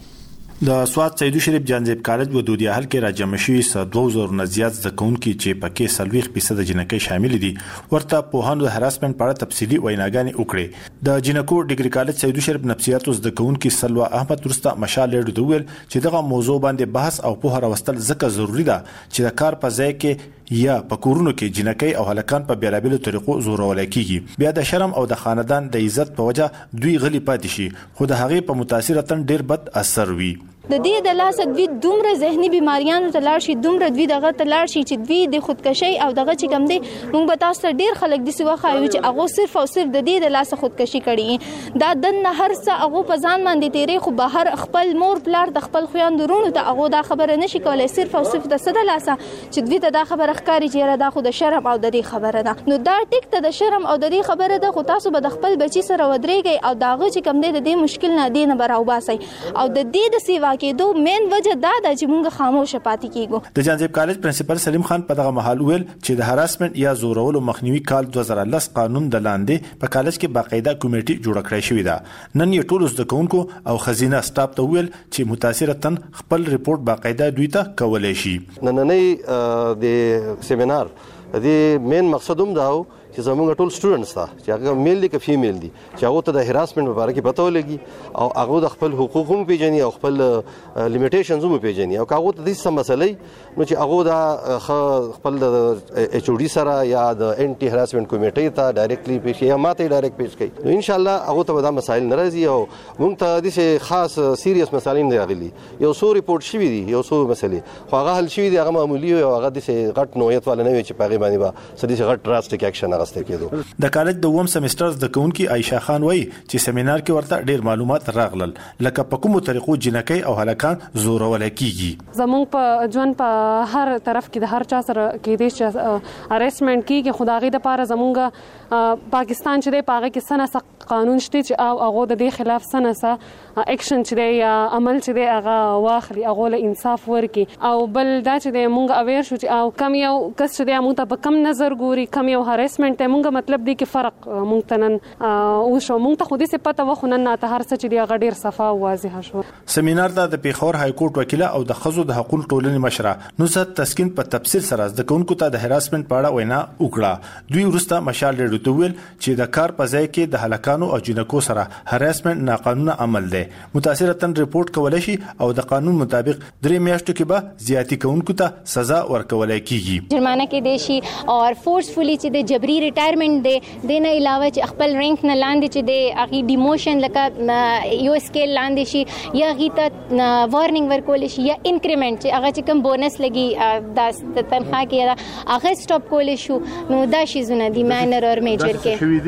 S22: د سوات سیدو شریف جانزیب کالج و دودیا حل کې راجمع شوي 2000 نه زیات زده کوونکي چې پکې 40% جنکۍ شامل دي ورته پوهانو د هراسمنت په اړه تفصیلي ویناګانې وکړې. د جنکو ډیګري کالج سیدو شریف نفسیاتو زده کوونکي سلوا احمد ورسته مشال ریډیو ته ویل چې دغه موضوع باندې بحث او پوهه راوستل ځکه ضروری ده چې د کار په ځای کې یا په کورونو کې جنکۍ او هلکان په بیلابیلو طریقو زورول کیږي. بیا د شرم او د خاندان د عزت په وجه دوی غلي پاتې شي، خو د هغې په متاثره تن ډیر بد اثر وي.
S23: د دې د لاسه دوی دومره ذهني بیماریانو ته لاړ شي، دومره دوی دغه ته لاړ شي چې دوی د خودکشي او دغه چې کوم دی موږ به تاسو ته ډیر خلک د سیوا خایو چې هغه صرف او صرف د دې د لاسه خودکشي کړي. دا د نه هر څه هغه په ځان باندې تیری، خو بهر خپل مور پلار د خپل خويندرونو ته هغه دا خبره نشي کولای، صرف او صرف د صد لاسه چې دوی ته دا خبره ښکاری چې دا خو د شرم او د دې خبره ده. نو دا ټیک ته د شرم او د دې خبره ده، خو تاسو به د خپل بچی سره ودرېږئ او داغه چې کوم دی د دې مشکل نه دی نه براوباسي او د دې د سیوا کېدو مین وجه دا ده چې موږ خاموش پاتې کیږو.
S22: د جانزیب کالج پرنسپل سلیم خان په دغه محل ویل چې د هراسمنت یا زورولو مخنیوي کال 2010 قانون د لاندې په کالج کې باقاعده کمیټه جوړه کړې شوې ده. نن یې ټول زده کوونکو او خزینه سټاف ته ویل چې متاثره تن خپل ریپورت باقاعده دوی ته کولای شي.
S24: نننۍ د سیمینار د مین مقصد هم دا و چې زموږ ټول سټوډنټس ته چې هغه میل دي که فیمیل دي چې هغه ته د هراسمنت په اړه کې پته ولګي او هغه د خپل حقوق هم پیژني او خپل لیمیټیشنز هم پیژني او هغه ته د څه مسلې نو چې هغه د خپل د ایچ او ډي سره یا د انټي هراسمنت کمیټې ته ډایرکټلی پیش یا ماته ډایرکټ پیش کوي. نو ان شاء الله هغه ته دا مسایل ناراضي او موږ ته د خاص سیریس مسایل نه راغلي. یو څو ریپورت شوی دي، یو څو مسلې خو هغه حل شوی دي، هغه معمولی او هغه د غټ نوعیت والا نه وي چې پاغي باندې با سدي غټ ډراسټیک اکشن
S22: د کالج د ووم سمستر د کونکي عائشہ خان وایي چې سیمینار کې ورته ډیر معلومات راغلل، لکه په کومو طریقو جنکۍ او هلکان زورول کیږي.
S25: زموږ په ژوند په هر طرف کې د هر چا سره کې د هراسمنت کیږي. خدایي د پاره زموږ پاکستان چې د پاغه کې سنه قانون شته چې او هغه د دې خلاف سنه اکشن چې دی یا عمل چې دی هغه واخلي، هغه له انصاف ورکي. او بل دا چې د مونږ اویر شو چې او کم یو کس چې دی مونږ ته په کم نظر ګوري، کم یو هراسمنت مونږ مطلب دی کې فرق مونږ ته نن او شو مونږ ته خو دې څه پته وخت نن ته هر څه چې دی هغه ډیر صفا او واضح شو.
S22: سیمینار د پیښور های کورټ وکیل او د خزو د حقوقو ټولنې مشره نصرت تسکین په تفصیل سره د کوونکو ته د هراسمنت په اړه وینا وکړه. دوی ورسته مشال ریډیو ته ویل چې د کار په ځای کې د هلکانو او جنکو سره هراسمنت ناقانونه عمل دی. متاثره تن ریپورت کولای شي او د قانون مطابق 3 میاشتو کې به زیاتی کوونکو ته سزا ورکولای کیږي.
S26: جرمانه کې دی شي او فورسفلی چې د جبري ریټایرمنټ دی دنه علاوه چې خپل رینک نه لاندې چې دی اغي ډیموشن لکه یو سکیل لاندې شي یا غي ته وارنینګ ورکول شي یا انکریمنٹ چې هغه چې کوم بونس لګي د تنخواه کې هغه سټاپ کول شو. نو دا شي زونه دي ماینر اور میجر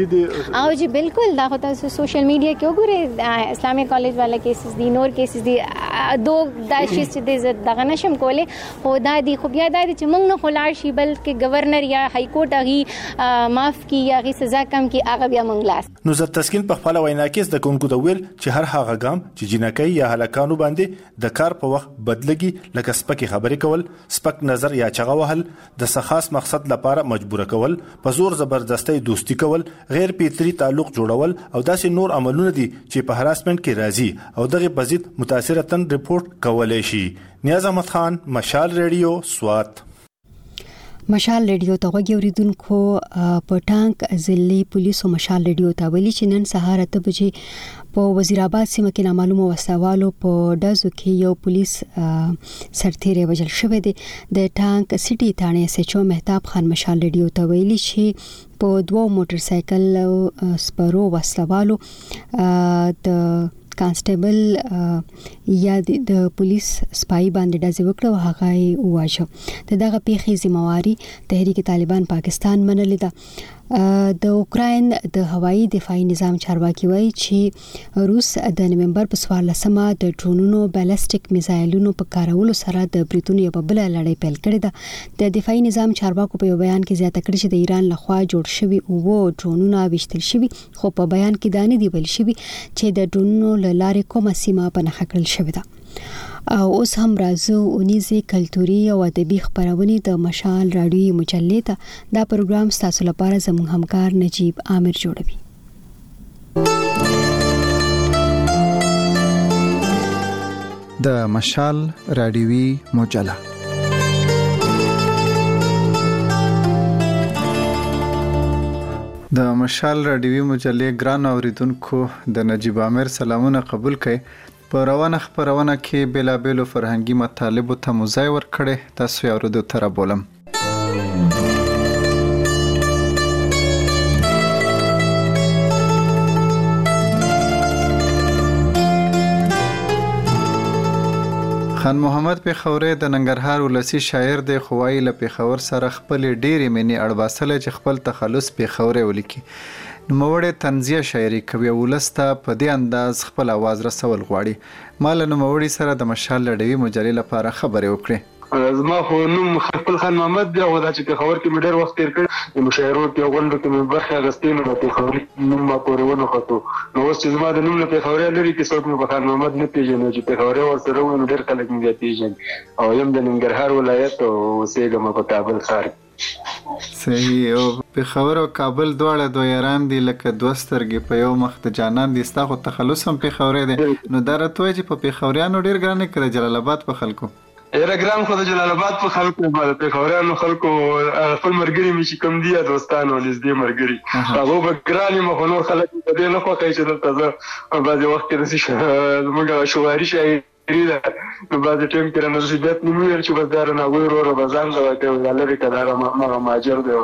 S26: کې او جی بالکل دا خو تاسو سوشل میډیا کې وګورئ اسلامي کالج والا کیسز دي، نور کیسز دي، دو دا شي چې دغه نشم کولې خو دا دي خو بیا دا چې موږ نه خلاص شي بلکې گورنر یا های کورټ هغه معاف کی یا هغه سزا کم کی هغه بیا موږ لاس.
S22: نو زه تسکین په خپل وینا کې د کوونکو د ویل چې هر هغه ګام چې جنکۍ یا هلکانو باندې د کار په وخت بدلږي لکه سپکې خبرې کول، سپک نظر یا چغه وهل، د خاص مقصد لپاره مجبور کول، په زور زبردستۍ دوستی کول، غیر فطري تعلق جوړول کول او داسې نور عملونه دي چې په هراسمنت کې راځي او دغه بزید متاثره تن ریپورت کولای شي. نیاز احمد خان، مشال ریډیو، سوات.
S1: مشال ریډیو ته غوږی اوریدونکو، په ټانک ضلعي پولیسو مشال ریډیو ته ویلي چې نن سهار 8 بجې په وزیر آباد سیمه کې نامعلومه وسوالو په ډزو کې یو پولیس سرتیری وژل شوی دی. د ټانک سټي تھانې سچو مهتاب خان مشال ریډیو ته ویلي چې په 2 موټر سایکل سپرو وسوالو د کانسټیبل یا د پولیس سپای باندې ډزې وکړه او هغه یې وواژه. دغه پیښې ذمہواری تحریک طالبان پاکستان منلې ده. د اوکراین د هوایي دفاعي نظام چارواکي وایي چې روس د نومبر په 14مه د ډرونونو بالستیک میزایلونو په کارولو سره د بریټونیا په بل لړۍ پیل کړې ده. د دفاعي نظام چارواکو په یو بیان کې زیاته کړې چې د ایران لخوا جوړ شوي او ډرونونه ویشتل شوي، خو په بیان کې دا نه دی ویل شوي چې د ډرونونو له لارې کومه سیمه په نښه کړل شوې ده. او اوس هم راځو اونیزه کلتوري او ادبي خبرونه د مشال رادیوي مجلې ته. دا پروګرام تاسو لپاره زموږ همکار نجیب عامر جوړوي.
S2: د مشال رادیوي مجله د مشال رادیوي مجلې ګران اوریدونکو، د نجیب عامر سلامونه قبول کړئ. په روانه خبرونه کې بیلابیلو فرهنګي مطالبو ته مزای ورکړي، تاسو یې اورېدو ته رابولم. خان محمد پیښوري د ننګرهار ولسی شاعر دی، خو وايي له پیښور سره خپل ډېرې مینې اړباسلې چې خپل تخلص پیښوري ولیکي. نوموړی طنزیه شاعري کوي او ولسته په دې انداز خپل आवाज رسول غواړي. ما له نوموړي سره د مشال رادیوي مجلې لپاره خبرې وکړې.
S4: زما خو نوم خپل خان محمد دی او دا چې پیښور کې مې ډېر وخت تیر کړی، د مشاعرو کې غونډو کې مې برخه اخیستې، نو د پیښوري نوم ما پورې ونه ختو. نو اوس چې زما د نوم له پیښوري لري کې څوک مې په خان محمد نه پیژني، چې پیښوري ورسره وي نو ډېر خلک مې پیژني. او یم د ننګرهار ولایت او اوسېږم په کابل ښار.
S2: صحیح. او پیښور او کابل دواړه دوه یاران دي لکه دوه سترګې په یو مخ د جانان دي. ستا خو تخلص هم پیښوري دی، نو دا راته وایي چې په پیښوریانو ډېر ګران یې که د جلال آباد په خلکو؟
S4: ډېره ګران خو د جلال آباد په خلکو، د پیښوریانو خلکو خپل ملګري مې چې کوم دي یا دوستان او نږدې ملګري هغه به ګران یم، خو نور خلک په دې نه خوښوي چې دلته زه بعضې وخت کې داسې زموږ شعاري شاعري ده، نو بعضې ټایم کې رانه داسې بیت مې وویل چې بس دا رانه هغوی وروره به ځان ته ورکوي، دا لرې که دا همغه مهاجر دی.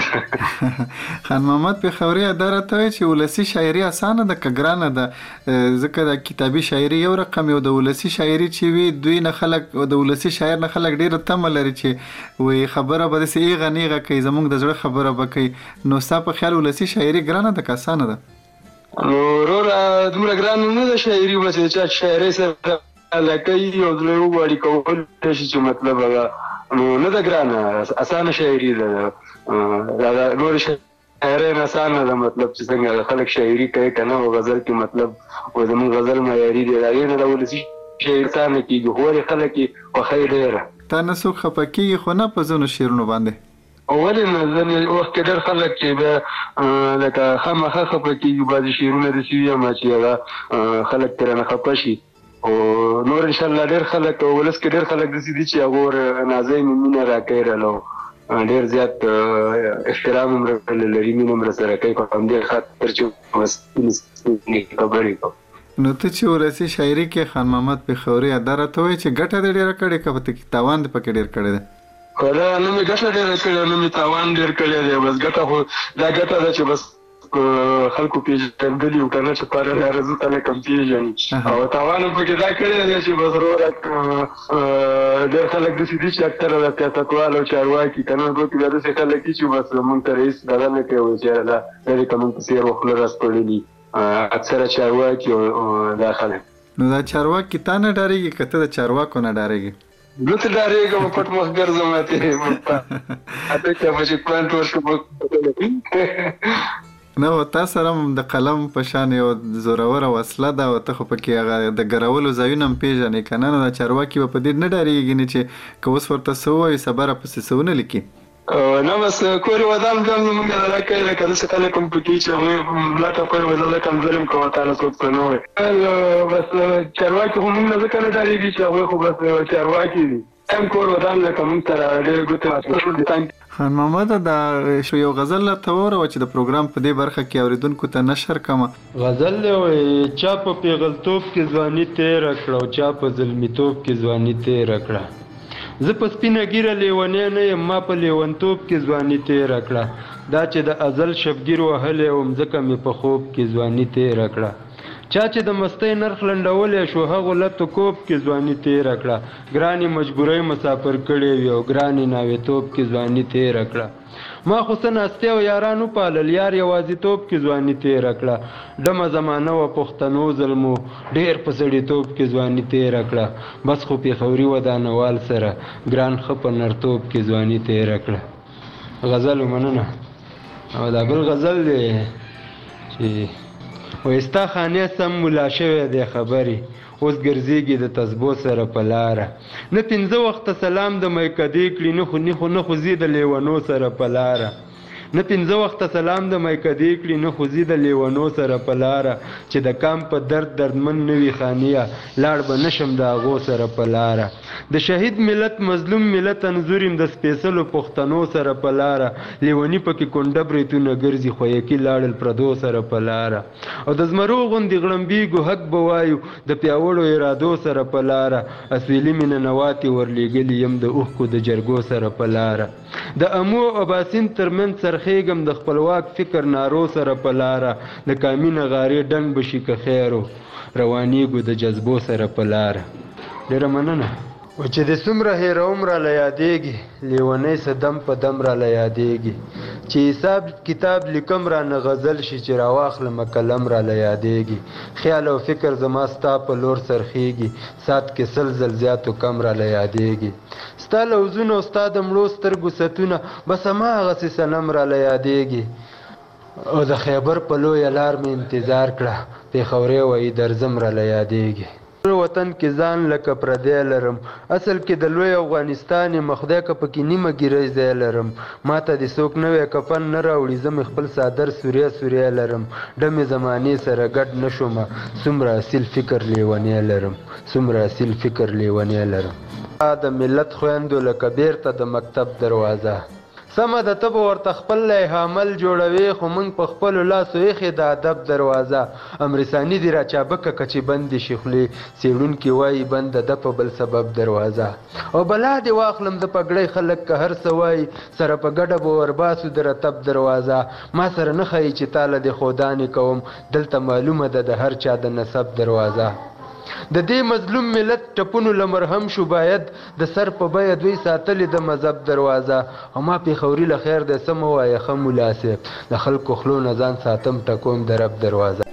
S2: خان محمد پیښوري دا راته وایي چې ولسي شاعري اسانه ده که ګرانه ده؟ ځکه د کتابي شاعري یو رقم او د ولسي شاعري چې وي دوی نه خلک، د ولسي شاعر نه خلک ډېره تمه لري چې وایي خبره به داسې ایغه نیغه کوي، زموږ د زړه خبره به کوي. نو ستا په خیال ولسي شاعري ګرانه ده که اسانه ده؟
S4: نو وروره دومره ګرانه نه ده شاعري، بس د چا شاعرۍ سره علاقه یي او زړه یې وغواړي کولی شي چې مطلب هغه نو نه ده ګرانه، اسانه شاعري ده. دا نورې شاعرۍ نه اسانه ده، مطلب چې څنګه خلک شاعري کوي که نه، او غزل کې مطلب زموږ غزل معیاري دی، د هغې نه د ولسي شاعري اسانه کېږي، خو ولې خلک یې خوښوي ډېره.
S2: تا نه څوک خفه کېږي خو نه په ځینو شعرونو باندې؟
S4: ولې نه، ځینې وخت کې ډېر خلک چې بیا لکه خامخا خفه کېږي، بعضې شعرونه داسې وي هم چې هغه خلک ترې نه خفه شي. او نور انشاءالله ډېر خلک او ولس کې ډېر خلک داسې دي چې هغو نازۍ مې مینه راکوي رالو، ډېر زیات احترام هم راسره لري، مینه هم راسره کوي، په همدې خاطر چې خبرې کوو.
S2: نو ته چې ولسي شاعري کې خان محمد پیښوري دا راته وایي چې ګټه دې ډېره کړې که په تاوان دې پکې ډېر کړی دی؟
S4: نه مې ګټه ډېره کړې، نه مې تاوان ډېر کړی دی، بس ګټه خو دا ګټه ده چې بس خلکو پیژندلي او که نه چې پاره د ارزو ته نه کم پیژني، او تاوان هم پکې دا کړی دی چې بس وروره ډېر خلک داسې دي چې اکثره د سیاستوال او چارواکي که نه دوی بیا داسې خلک دي چې بس مونږ ته رئیس دغه نه کوي چې یاره دا لرې که مونږ په څېر وخوله راسپړلي، اکثره چارواکي او دا خلک.
S2: نو دا چارواکي تا نه ډارېږي که ته د چارواکو نه ډارېږي؟
S4: زه ته ډارېږم، پټ مخ ګرځم، اته کې به چې پلانټ ورکړم.
S2: نه تا سره هم د قلم په شان یو زوروره وسله ده او ته خو پکې هغه د ګرولو ځایونه هم پېژنې که نه، نو د چارواکي به په دې نه ډارېږي نه چې که اوس ورته څه ووایي سبا راپسې څه ونه لیکي؟
S4: نه بس کورې ودان کوم موږ دا کوي لکه داسې خلک هم پکې چې هغوی ملاته پورې وزله کم ظلم کوه تعالی څوک ته نه وایي بس چارواکي خو موږ نه ځکه نه ډارېږي چې هغوی خو بس چارواکي دي هم کور ودان لکه موږ سره ډېرې ګوتې
S2: خان محمد دا یو غزل راته ووروه چې د پروګرام په دې برخه کې اورېدونکو ته نشر کړمه.
S5: غزل دی وایي چا په پیغلتوب کې ځواني تېره کړه او چا په زلمیتوب کې ځواني تېره کړه. زه په سپینه ګیره لیونی نه یم ما په لیونتوب کې ځواني تېره کړه دا چې د ازل شبګیر وهلی وم ځکه مې په خوب کې ځواني تېره کړه. چا چې د مستۍ نرخ لنډولی شو هغو لتو کوب کې ځواني تېره کړه. ګرانې مجبورۍ مسافر کړې وي او ګرانې ناوېتوب کې ځواني تېره کړه. ما خو څه ناستې او یاران وپالل یار یوازیتوب کې ځواني تېره کړه. ډمه زمانه وه پښتنو ظلمو ډېر په سړیتوب کې ځواني تېره کړه. بس خو پېښوري ودانوال سره ګران ښه په نرتوب کې ځواني تېره کړه. غزل مننه. او دا بل غزل دی چې وایي ستا خانې سم ملا شوی دی خبرې اوس ګرځېږي د تسبو سره په لاره. نه پنځه وخته سلام د میکدې کړي نه خو ځي د لیونو سره په لاره. نه پنځه وخته سلام د میکدې کړي نه خو ځي د لیونو سره په لاره. چې د کام په درد دردمن نه وي خانیه لاړ به نشم د هغو سره په لاره. د شهید ملت مظلوم ملت انځور یم د سپېڅلو پښتنو سره په لاره. لیوني پکې کونډه بریتونه ګرځي خویکي لاړل پردو سره په لاره. او د زمرو غوندې غړمبېږو حق به وایو د پیاوړو ارادو سره په لاره. اسویلي مې ننواتې ورلېږلي یم د اوښکو د جرګو سره په لاره. د امو او اباسین ترمنځ سرخېږم د خپلواک فکر نارو سره په لاره. د کامي نغارې ډنګ به شي که خیرو روانېږو د جذبو سره په لاره. ډېره مننه. و چې د څومره هېروم راله یادېږي لیونی څه دم په دم راله یادېږي. چې حساب کتاب لیکم رانه غزل شي چې راواخلمه قلم راله یادېږي. خیال او فکر زما ستا په لور سرخېږي سات کې سل زل زیاتو کم راله یادېږي. ستا لوزونه او ستا د مړو سترګو ستونه بس هماغسې صنم راله یادېږي. او د خیبر په لویه لار مې انتظار کړه پېښورۍ وایي درځم راله یادېږي. وطن کې ځان لکه پردی لرم اصل کې د لوی افغانستان یم خدای که پکې نیمه ګیرۍ ځای لرم. ما ته دې څوک نوی کفن نه راوړي زه مې خپل څادر سوری سوری لرم. ډمې زمانې سره ګډ نه شومه څومره اصیل فکر لیونی لرم څومره اصیل فکر لیونی لرم. د ملت خویندو لکه بیرته د مکتب دروازه سمه د ته به ورته خپل حامل جوړوي خو موږ په خپلو لاسو ایښې د ادب دروازه. امرساني دې راچابکه که چې بندې شي خولې څېړونکي وایي بند ده په بل سبب دروازه. او بلا دې واخلم د پګړۍ خلک که هر څه وایي سره په ګډه به ورباسو د رتب دروازه. ما سره نه ښایي چې تاله دې خودانې کوم دلته معلومه ده د هر چا د نسب دروازه. د دې مظلوم ملت ټپونو له مرهم شو باید د سر په بیه دوی ساتلې د مذهب دروازه. او ما پېښوري له خیر دی څه مه وایه ښه ملا صاحب د خلکو خلو نه ځان ساتم ټکوم د رب دروازه.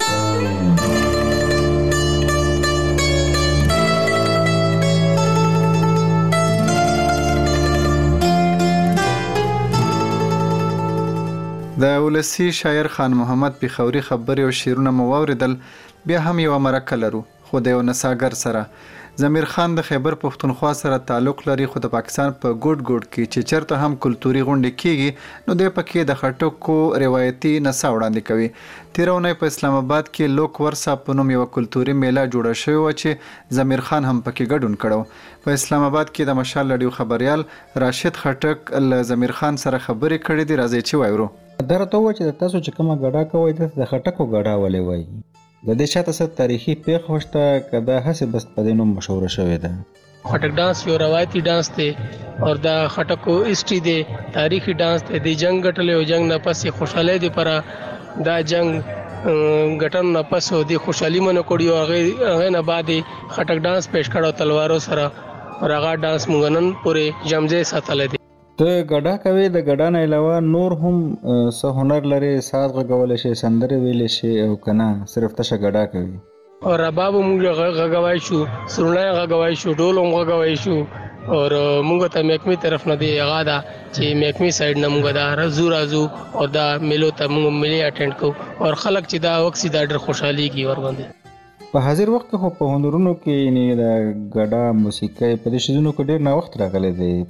S2: د ولسی شاعر خان محمد پېښوري خبرې او شعرونه مو واورېدل. بیا هم یوه مرکه لرو خو د یو نڅاګر سره. ضمیر خان د خیبر پښتونخوا سره تعلق لري خو د پاکستان په ګوډ ګوډ کې چې چېرته هم کلتوري غونډې کیږي نو دی پکې د خټکو روایتي نڅا وړاندې کوي. تېره اونۍ په اسلام آباد کې لوک ورسا په نوم یوه کلتوري میله جوړه شوې وه چې ضمیر خان هم پکې ګډون کړی. په اسلام آباد کې د مشال رادیو خبریال راشد خټک له ضمیر خان سره خبرې کړې دي. راځئ چې واورو.
S15: دا راته ووایه چې تاسو چې کومه ګډا کوئ دلته د خټکو ګډا ولې وایي؟ د دې شاته څه تاریخي پیښه شته که دا هسې بس په دې نوم مشهوره شوې ده؟
S6: خټک ډانس یو روایتي ډانس دی او دا خټکو هسټري دی تاریخي ډانس دی. د جنگ ګټلې او جنگ نه پس خوشحالۍ دپاره دا جنگ ګټنو نه پس د خوشحالي منو کړي او هغې نه بعد خټک ډانس پیش کړی تلوارو سره او هغه ډانس موږ نن پورې جمځای ساتلی دی.
S15: ته ګډا کوي د ګډا نه علاوه نور هم څه هنر لري ساز غږولی شي سندرې ویلی شي او که نه صرف تشه ګډا کوي؟
S6: او رباب موږ غږوی شو سرونه یې غږوی شو ډول هم غږوی شو او موږ ته محکمې طرف نه دی هغه ده چې محکمې سایډ نه موږ دا راځو او دا میلو ته موږ میلې اټینډ کوو او خلک چې دا وکسي دا ډېر خوشحالېږي ورباندې.
S15: په حاضر وخت کې خو په هنرونو کې یعنې د ګډا موسیقۍ په دې شیزونو کې ډېر ناوخت راغلی دی.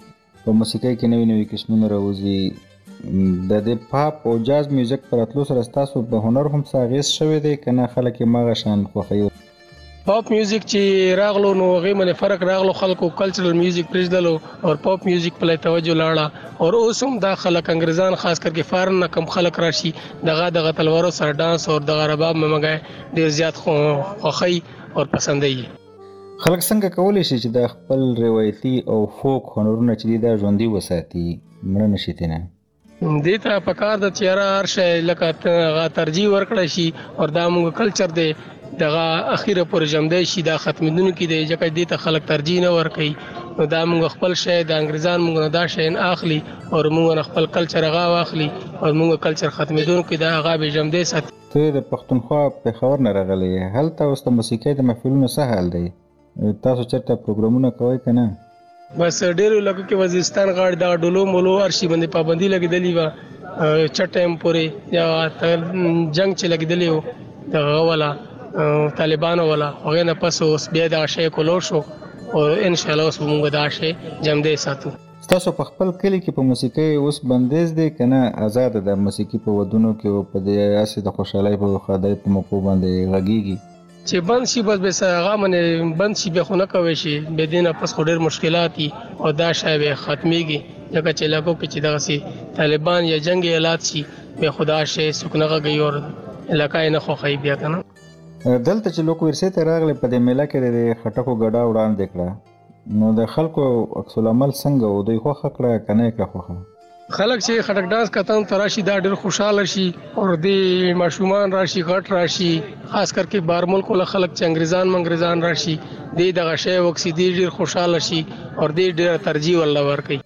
S15: په موسیقۍ کې نوي نوي قسمونه راوځي د دې پاپ او جاز میوزیک پر اتلو سره ستاسو په هنر هم څه اغېز شوی دی که نه خلک یې مغه شان خوښوي؟
S6: پاپ میوزیک چې راغلو نو هغې باندې فرق راغلو، خلکو کلچرل میوزیک پرېږدلو او پاپ میوزیک په توجه لاړه. او اوس هم دا خلک انګریزان خاص کر کې فارن نه کم خلک راشي دغه تلوارو سره ډانس او دغه رباب مګای ډېر زیات خوښوي او پسندوي.
S15: خلک څنګه کولی شي چې د خپل روایتي او فوک هنرونه چې دي دا ژوندي وساتي، مړه نشي ترې؟
S6: دې ته پکار د چې هر شی لکه ترجیح ورکړی شي او دا موږ کلچر دی دغه اخیره پورې ژوندی شي، دا ختمېدونکی دی ځکه دې ته خلک ترجیح نه ورکوي. نو دا موږ خپل شی د انګریزان موږ نه دا شی اخلي او موږ نه خپل کلچر هغه واخلي او موږ کلچر ختمېدونکی دا هغه به ژوندی ساتي.
S15: ته د پښتونخوا پېښور نه راغلی یې، هلته اوس د موسیقۍ د محفلونو څه حال دی؟ تاسو چېرته پروګرامونه کوئ که نه؟
S6: بس ډېرو لکه کې وزیرستان غاړې دا ډولو مولو هر شي باندې پابندي لګېدلې وه چټ ټایم پورې، یا جنګ چې لګېدلی و دغه والا طالبانو والا، هغې نه پس اوس بیا دغه شی کولو شو او انشاءالله اوس به مونږ دا شی ژوندی ساتو.
S15: ستاسو په خپل کلي کې په موسیقۍ اوس بندیز دی که نه ازاده ده موسیقي په ودونو کې او په دې هسې د خوشحالۍ په ښادۍ په موقعو باندې غږیږي؟
S6: چې بند شي بس به هغه باندې بند شي بیا خو نه کوی شي، بیا دې نه پس خو ډېر مشکلات دي او دا شی بیا ختمېږي ځکه چې علاقو کې چې دغسې طالبان یا جنګ حالات شي بیا خو دا شی څوک نه غږوي او علاقه یې نه خوښوي بیا که نه.
S15: دلته چې لوک ورسې ته راغلی په دې میله کې د خټکو ګډا وړاندې کړه، نو د خلکو عکس العمل څنګه و؟ دوی خوښه کړه که نه یې کړه خوښه؟
S6: خلک چې خټک ډانس کتن ته راشي دا ډېر خوشحاله شي او دې ماشومان راشي غټ راشي، خاص کر کې بار ملک له خلک چې انګریزان راشي دې دغه شی وکسي دې ډېر خوشحاله شي او دې ډېر ترجیح ورله ورکوي.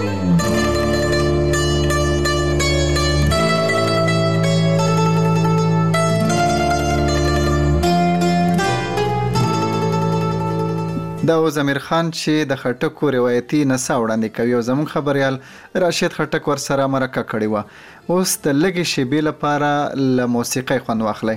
S2: دا اوس امیر خان چې د خټکو روایتي نڅا وړاندې کوي او زموږ خبریال راشد خټک ورسره مرکه کړې وه. اوس د لږې شیبې لپاره له موسیقۍ خوند واخلئ.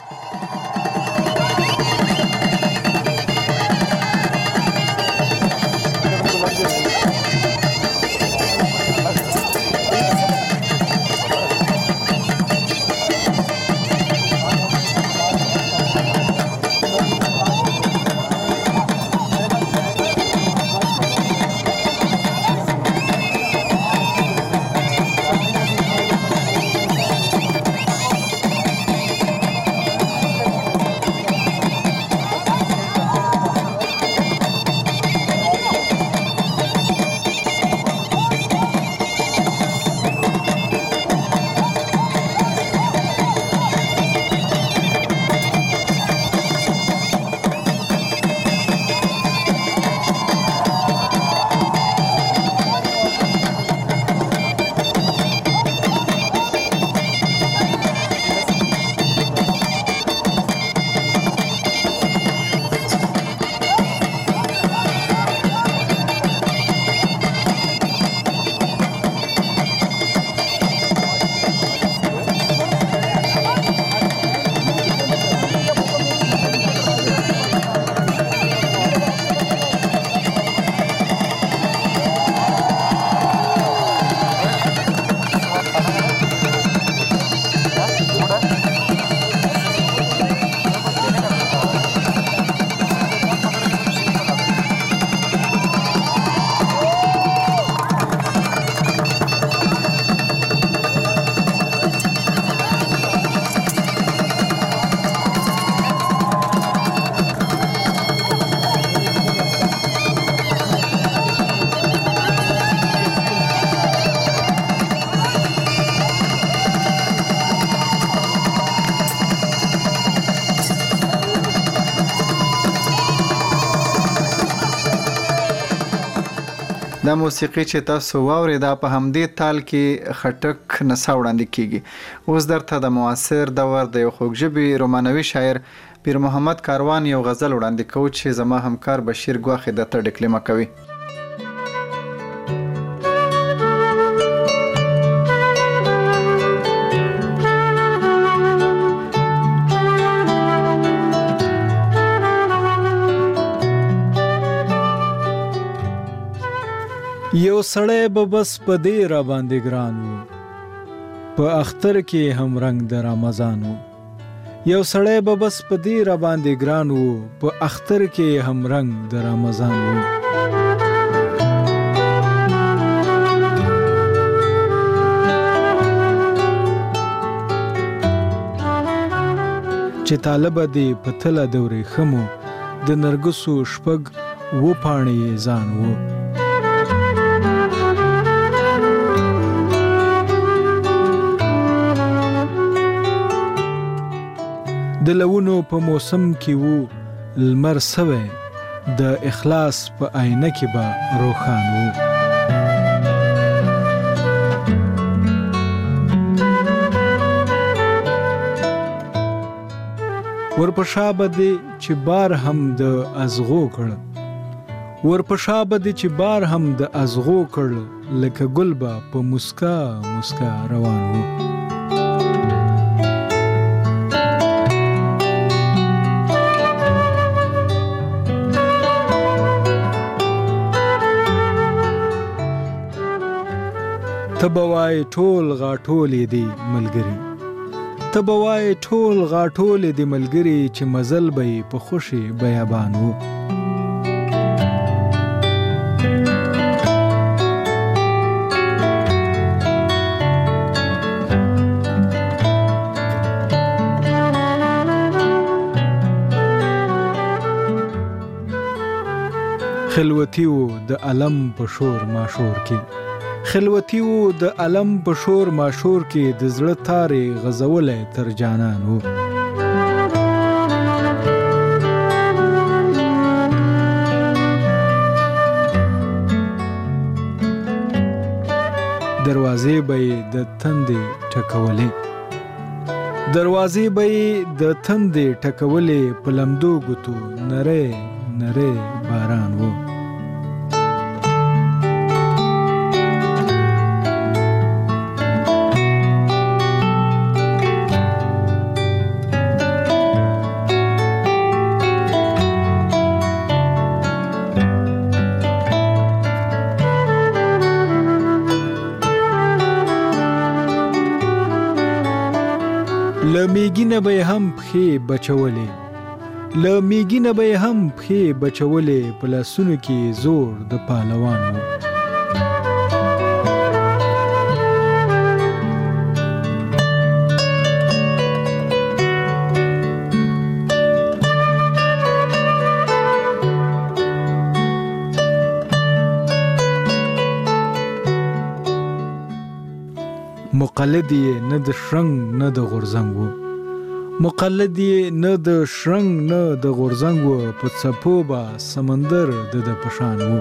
S2: دا موسیقي چې تاسو واورئ دا په همدې تال کې خټک نڅا وړاندې کیږي. اوس درته د معاصر دور د یو خوږژبي رومانوي شاعر پیر محمد کاروان یو غزل وړاندې کوو چې زما همکار بشیر ګواخې درته ډکلمه کوي. یو
S7: یو سړی به بس په دې را باندې ګران و په اختر کې هم رنگ د رمضان و یو سړی به بس په دې را باندې ګران و په اختر کې هم رنگ د رمضان و چې طالب دې په تله د ورېښمو د نرګسو شپږ و پاڼې ځان و د لونو په موسم کې و لمر سوی د اخلاص په آینه کې به روښان و ورپشا بده چې بار هم د ازغو کړ ورپشا بده چې بار هم د ازغو کړ لکه ګل به په مسکا مسکا روان و تبوای ټول غاټولې دی ملګری تبوای ټول غاټولې دی ملګری چې مزل به په خوشي بیابان و خلوتی و د علم په شور ماشور کې خلوتی و د علم په شور ماشور کې د زړه تارې غزولې تر جانان و دروازې به د تندې ټکولې دروازې به د تندې ټکولې په لمدو ګوتو نره نره باران و لمیګینه به هم پخې بچولې لمیګینه به هم پخې بچولې په لاسونو کې زور د پهلوان و مقلد یې نه د شرنګ نه د غورځنګ و مقلد یې نه د شرنګ نه د غورځنګ و په څپو به سمندر د پشان و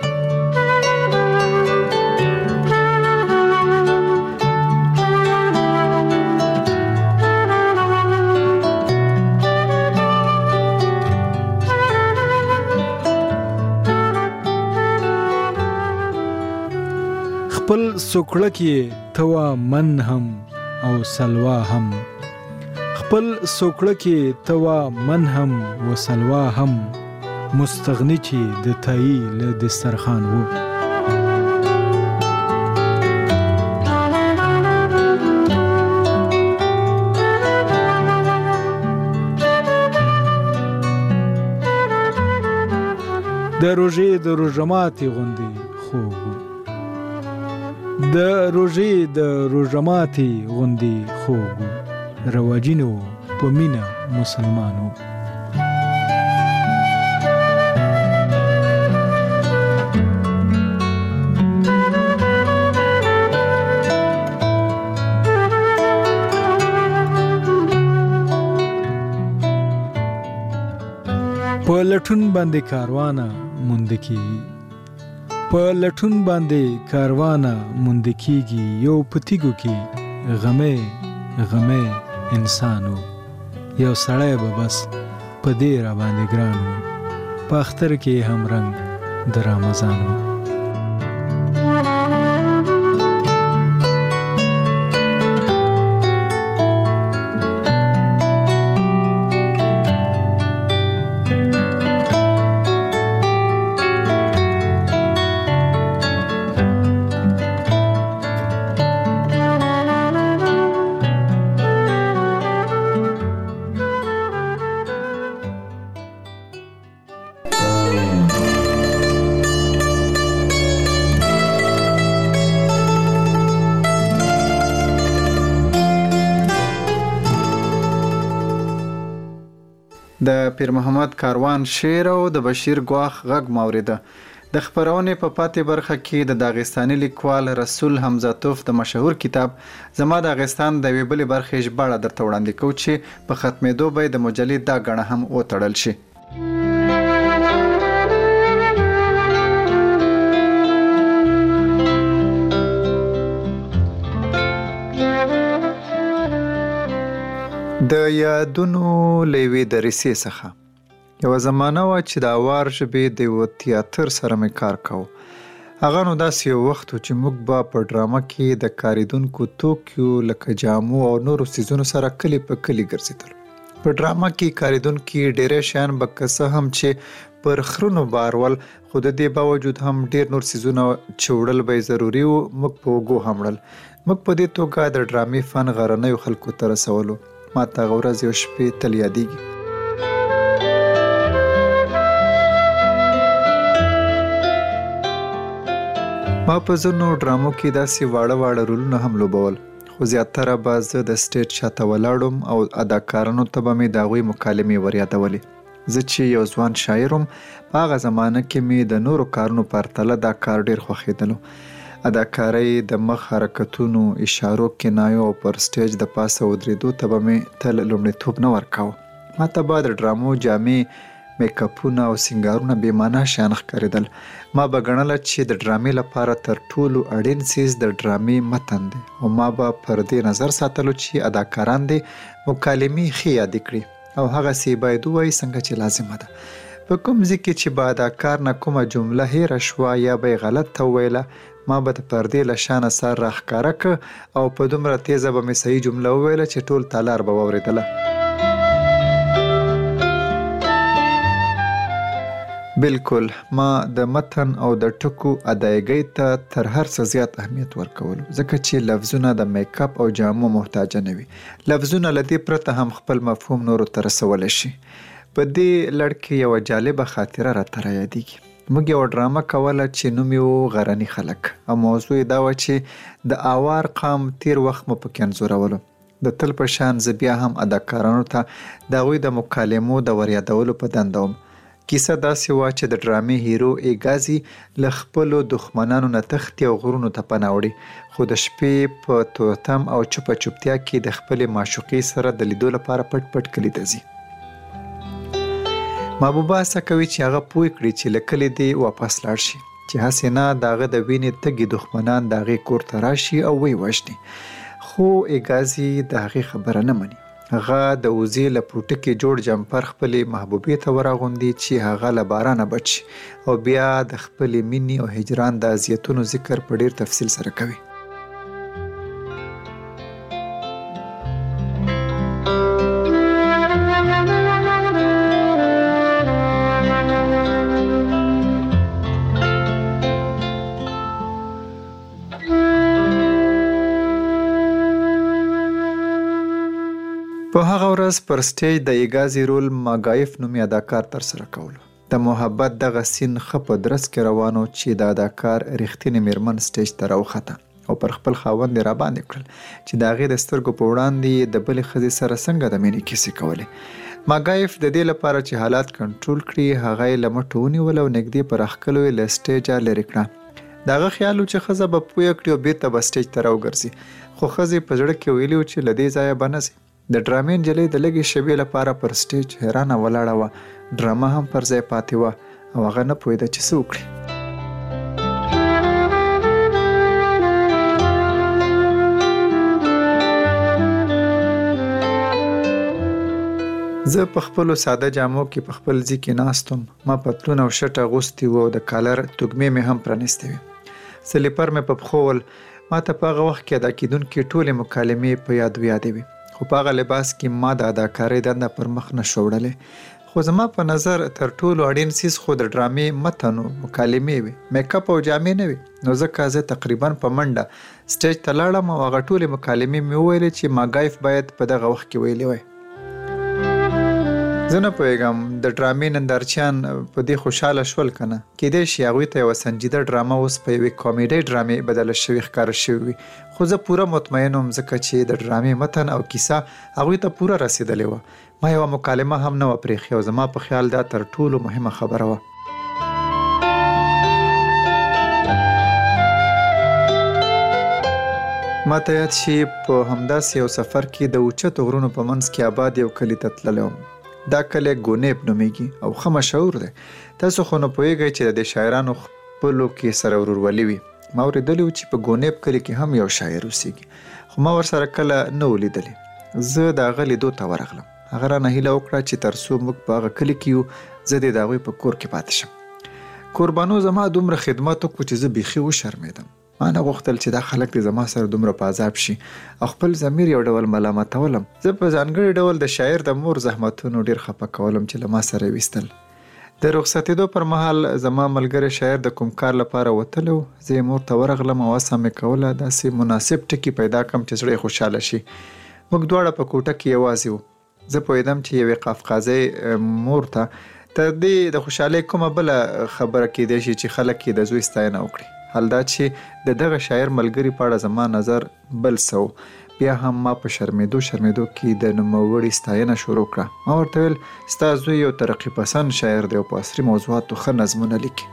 S7: خپل سوکړک یې توا من هم او سلوا هم خپل سوکړک یې توا من هم و سلوا هم مستغنی چې د تایی له دسترخوان و د روژې د روژماتې غوندې خوب د روژې د روژماتې غوندې خوب رواجینو په مینا مسلمانو په لټون باندې کاروانه مونږ کی په لټون باندې کاروانه مونږ کیږي یو پتیګو کې غمه غمه انسانو یو سړی به بس په دې را باندې ګرانو په اختر کې هم رنگ د رمضانو
S2: د پیر محمد کاروان شعر او د بشیر ګواخ غږ ماوریده. د خبرونې په پاتې برخه کې د داغستاني لیکوال رسول حمزه توف د مشهور کتاب زما د داغستان د یوې بلې برخې ژباړه درته وړاندې کوو چې په ختمېدو به د مجلې دا ګڼه هم وتړل شي. د یادونو لیوی د ریسې څخه یو زمانه و چې د اوار ژبې د یو تیاتر سره مې کار کاوه. هغه نو داسې یو وخت و چې موږ به په ډرامه کې د کاریدونکو توکیو لکه جامو او نورو څیزونو سره کلی په کلی ګرځېدل. په ډرامه کې کاریدونکي ډېری شیان به که څه هم چې پر خرونو بارول، خو د دې باوجود هم ډېر نور څیزونه چې وړل به یې ضروري و موږ په اوږو هم وړل. موږ په دې توګه د ډرامې فن غرنیو خلکو ته رسولو. ما ته هغه ورځ یو شپې تل یادېږي. ما په ځینو ډرامو کې داسې واړه رولونه هم لوبول، خو زیاتره به زه د سټیج شاته ولاړم او اداکارانو ته به مې د هغوی مکالمې وریادولې. زه چې یو ځوان شاعر وم، په هغه زمانه کې مې د نورو کارونو په پرتله دا کار ډېر خوښېدلو. اداکارۍ د مخ حرکتونو، اشارو، کنایو او پر سټیج د پاسه ودرېدو ته به مې تل لومړیتوب نه ورکاوه. ما ته به د ډرامو جامې، میک اپونه او سینګارونه بې معنا شیان ښکارېدل. ما به ګڼله چې د ډرامې لپاره تر ټولو اړین څیز د ډرامې متن دی او ما به پر دې نظر ساتلو چې اداکاران دې مکالمې ښې یادې کړي او هغسې باید ووایي څنګه چې لازمه ده. په کوم ځای کې چې به اداکار نه کومه جمله هیره شوه یا به یې غلطه وویله، ما به د پردې له شانه سر راښکاره که او په دومره تیزه به مې صحیح جمله وویله چې ټول تالار به واورېدله. بالکل، ما د متن او د ټکو ادایګۍ ته تر هر څه زیات اهمیت ورکولو، ځکه چې لفظونه د میک اپ او جامو محتاجه نه وي. لفظونه له دې پرته هم خپل مفهوم نورو ته رسولی شي. په دې لړ کې یوه جالبه خاطره راته رایادېږي. موږ یو ډرامه کوله چې نوم یې و غرني خلک او موضوع یې دا وه چې د اوار قام تیر وخت مو پکې انځورولو. د تل په شان زه بیا هم اداکارانو ته د هغوی د مکالمو د وریادولو په دنده وم. کیسه داسې وه چې د ډرامې هیرو ایګازي له خپلو دښمنانو نه تښتي او غرونو ته پناه وړي، خو د شپې په تورتم او چوپه چوپتیا کې د خپلې معشوقې سره د لیدو لپاره پټ پټ کلي ته ځي. محبوبه هڅه کوي چې هغه پوه کړي چې له کلي دې واپس لاړ شي، چې هسې نه د هغه د وینې تږي دښمنان د هغې کور ته راشي او ویې وژني. خو ایګازي د هغې خبره نه مني. هغه د وزې له پوټکي جوړ جمپر خپلې محبوبې ته وراغوندي چې هغه له بارانه بچ شي او بیا د خپلې مینې او هجران د اذیتونو ذکر په ډیر تفصیل سره کوي. په هغه ورځ پر سټیج د ایګازي رول ماګایف نومي اداکار ترسره کولو. د محبت دغه سین ښه په درس کې روانو چې د اداکار رښتینې میرمن سټیج ته راوخته او پر خپل خاوند یې راباندې کړل چې د هغې د سترګو په وړاندې د بلې ښځې سره څنګه د مینې کیسې کولې. ماګایف د دې لپاره چې حالات کنټرول کړي، هغه یې له مټو ونیول او نږدې په راښکلو یې له سټیجه لرې کړه. د هغه خیال و چې ښځه به پوه کړي او بېرته به سټیج ته راوګرځي، خو ښځې په زړه کې ویلي و چې له دې ځایه به نه ځي. د ډرامې نجلۍ د لږې شېبې لپاره پر سټیج حیرانه ولاړه وه. ډرامه هم پر ځای پاتې وه او هغه نه پوهېده چې څه وکړي. زه په خپلو ساده جامو کې په خپل ځای کې ناست وم. ما پتلون او شرټ اغوستی و او د کالر توګمې مې هم پرانیستې وې. سلیپر مې په پښو ول. ما ته په هغه وخت کې ادا کېدونکې ټولې مکالمې په یادې وې، خو په هغه لباس کې ما د اداکارۍ دنده پر مخ نه شوه وړلی. خو زما په نظر تر ټولو اړین څیز خو د ډرامې متن و، مکالمې وې، میک اپ او جامې نه وې. نو ځکه زه تقریبا په منډه سټیج ته لاړم او هغه ټولې مکالمې مې وویلې چې ماګایف باید په دغه وخت کې ویلې وای. زه نه پوهېږم د ډرامې نندارچیان په دې خوشحاله شول که نه. کیدای شي هغوی ته یوه سنجیده ډرامه اوس په یوې کامیډۍ ډرامې بدله شوې ښکاره شوې وي، خو زه پوره مطمئن وم ځکه چې د ډرامې متن او کیسه هغوی ته پوره رسېدلې وه. ما یوه مکالمه هم نه وه پرېښې او زما په خیال دا تر ټولو مهمه خبره وه. ما ته یاد شي په همداسې یو سفر کې د اوچتو غرونو په منځ کې آباد یو کلي ته تللی وم. دا کلی ګونیب نومیږي او ښه مشهور دی. تاسو خو نو پوهېږئ چې د دې شاعرانو خپلو کې سره ورورولي وي. ما اورېدلي و چې په ګونیب کلي کې هم یو شاعر اوسېږي، خو ما ورسره کله نه و لیدلی. زه د هغه لیدو ته ورغلم. هغه رانه هیله وکړه چې تر څو موږ په هغه کلي کې یو زه دې د هغوی په کور کې پاتې شم. کوربانو زما دومره خدمت وکړو چې زه بیخي وشرمېدم. ما نه غوښتل چې دا خلک دې زما سره دومره په عذاب شي او خپل ضمیر یو ډول ملامتولم. زه په ځانګړي ډول د شاعر د مور زحمتونو ډېر خفه کولم چې له ما سره یې ویستل. د رخصتېدو پر مهال زما ملګری شاعر د کوم کار لپاره وتلی و. زه یې مور ته ورغلم او هڅه مې کوله داسې مناسب ټکي پیدا کړم چې زړه یې خوشحاله شي. موږ دواړه په کوټه کې یوازې وو. زه پوهېدم چې یوې قافقازۍ مور ته تر دې د خوشحالۍ کومه بله خبره کیدای شي چې خلک یې د زوی ستاینه وکړي. حال دا چې د دغه شاعر ملګري په اړه زما نظر بل څه و. بیا هم ما په شرمېدو کې د نوموړي ستاینه شروع کړه. ما ورته ویل ستا زوی یو ترقي پسند شاعر دی او په عصري موضوعاتو ښه نظمونه لیکي.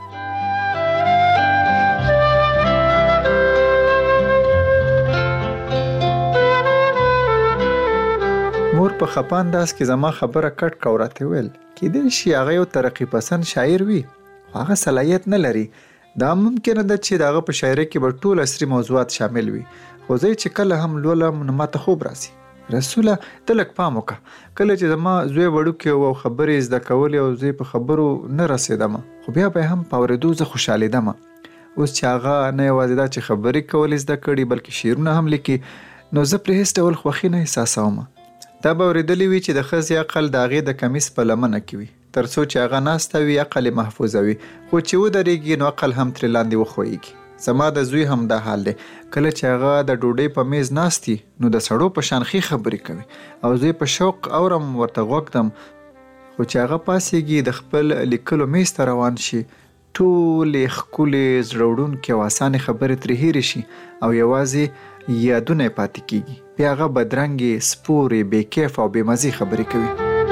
S2: مور په خپه انداز کې زما خبره کټ کړه او راته ویل کیدای شي هغه یو ترقي پسند شاعر وي، خو هغه صلاحیت نه لري. دا ممکنه ده چې د هغه په شاعرۍ کې به ټول عصري موضوعات شامل وي، خو زه چې کله هم لولم نو ماته خوب راځي. رسوله ته لږ پام وکړه. کله چې زما زوی وړوکی و او خبرې زده کولې او زه په خبرو نه رسېدم، خو بیا به هم په اورېدو زه خوشحالېدم. اوس چې هغه نه یوازې دا چې خبرې کول زده کړي بلکې شعرونه هم لیکي، نو زه پرې هېڅ ډول خوښي نه احساسوم. دا به اورېدلي وي چې د ښځې عقل د هغې د کمیس په لمنه کې وي، تر څو چې هغه ناسته وي عقل یې محفوظه وي، خو چې ودرېږي نو عقل هم ترې لاندې وښویېږي. زما د زوی هم دا حال دی. کله چې هغه د ډوډۍ په میز ناست وي نو د سړو په شان ښې خبرې کوي او زه په شوق اورم ورته غوږ ږدم، خو چې هغه پاسېږي د خپل لیکلو میز ته روان شي ټولې ښکلې زړه وړونکې او اسانې خبرې ترې هېرې شي او یوازې یادونه یې پاتې کېږي. بیا هغه بدرنګې سپورې بې کیف او بې مزې خبرې کوي.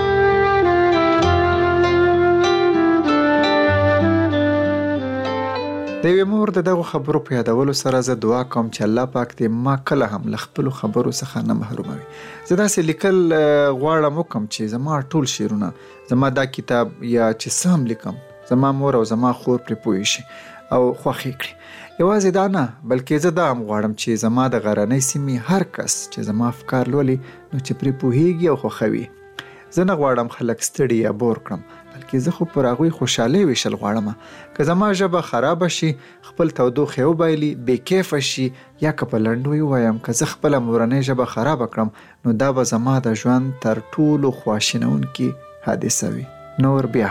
S2: د یوې مور د دغو خبرو په یادولو سره زه دعا کوم چې الله پاک دې ما کله هم له خپلو خبرو څخه نه محروموي. زه داسې لیکل غواړم وکړم چې زما ټول شعرونه، زما دا کتاب یا چې څه هم لیکم، زما مور او زما خور پرې پوه شي او خوښ یې کړي. یوازې دا نه بلکې زه دا هم غواړم چې زما د غرنۍ سیمې هر کس چې زما افکار لولي نو چې پرې پوهیږي او خوښوي. زه نه غواړم خلک ستړي یا بور کړم، بلکې زه خو پر هغوی خوشحالۍ ویشل غواړم. که زما ژبه خرابه شي، خپل تودوخې وبایلي، بې کیفه شي، یا که په لنډو ووایم که زه خپله مورنۍ ژبه خرابه کړم نو دا به زما د ژوند تر ټولو خواشینونکې حادثه وي. نور بیا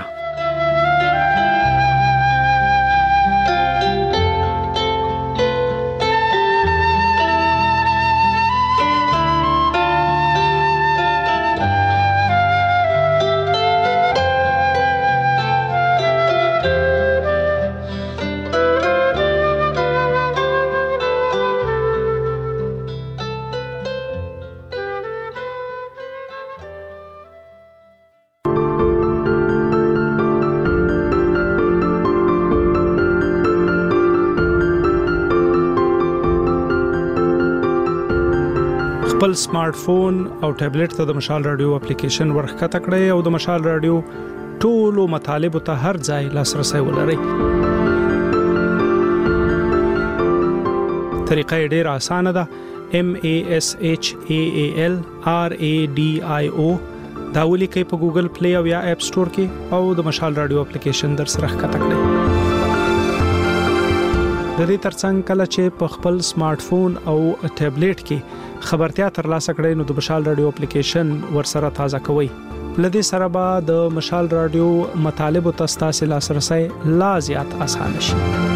S11: خپل سمارټ فون او ټابلیټ ته د مشال رادیو اپلیکیشن ورښکته کړئ او د مشال رادیو ټولو مطالبه ته هر ځای لاسرسي ولرئ. طریقه ډېره اسانه ده. MASHAALRADIO دا ولیکئ په ګوګل پلی او یا اپ سٹور کې او د مشال رادیو اپلیکیشن در سره ښکته کړئ. د دې ترڅنګ کله چې په خپل سمارټ فون او ټابلیټ کې خبرتیا ترلاسه کړئ نو د مشال رادیو اپلیکیشن ورسره تازه کوئ. لدې سره به د مشال رادیو مطالب او تاسو لاسرسي لا زیات اسانه شي.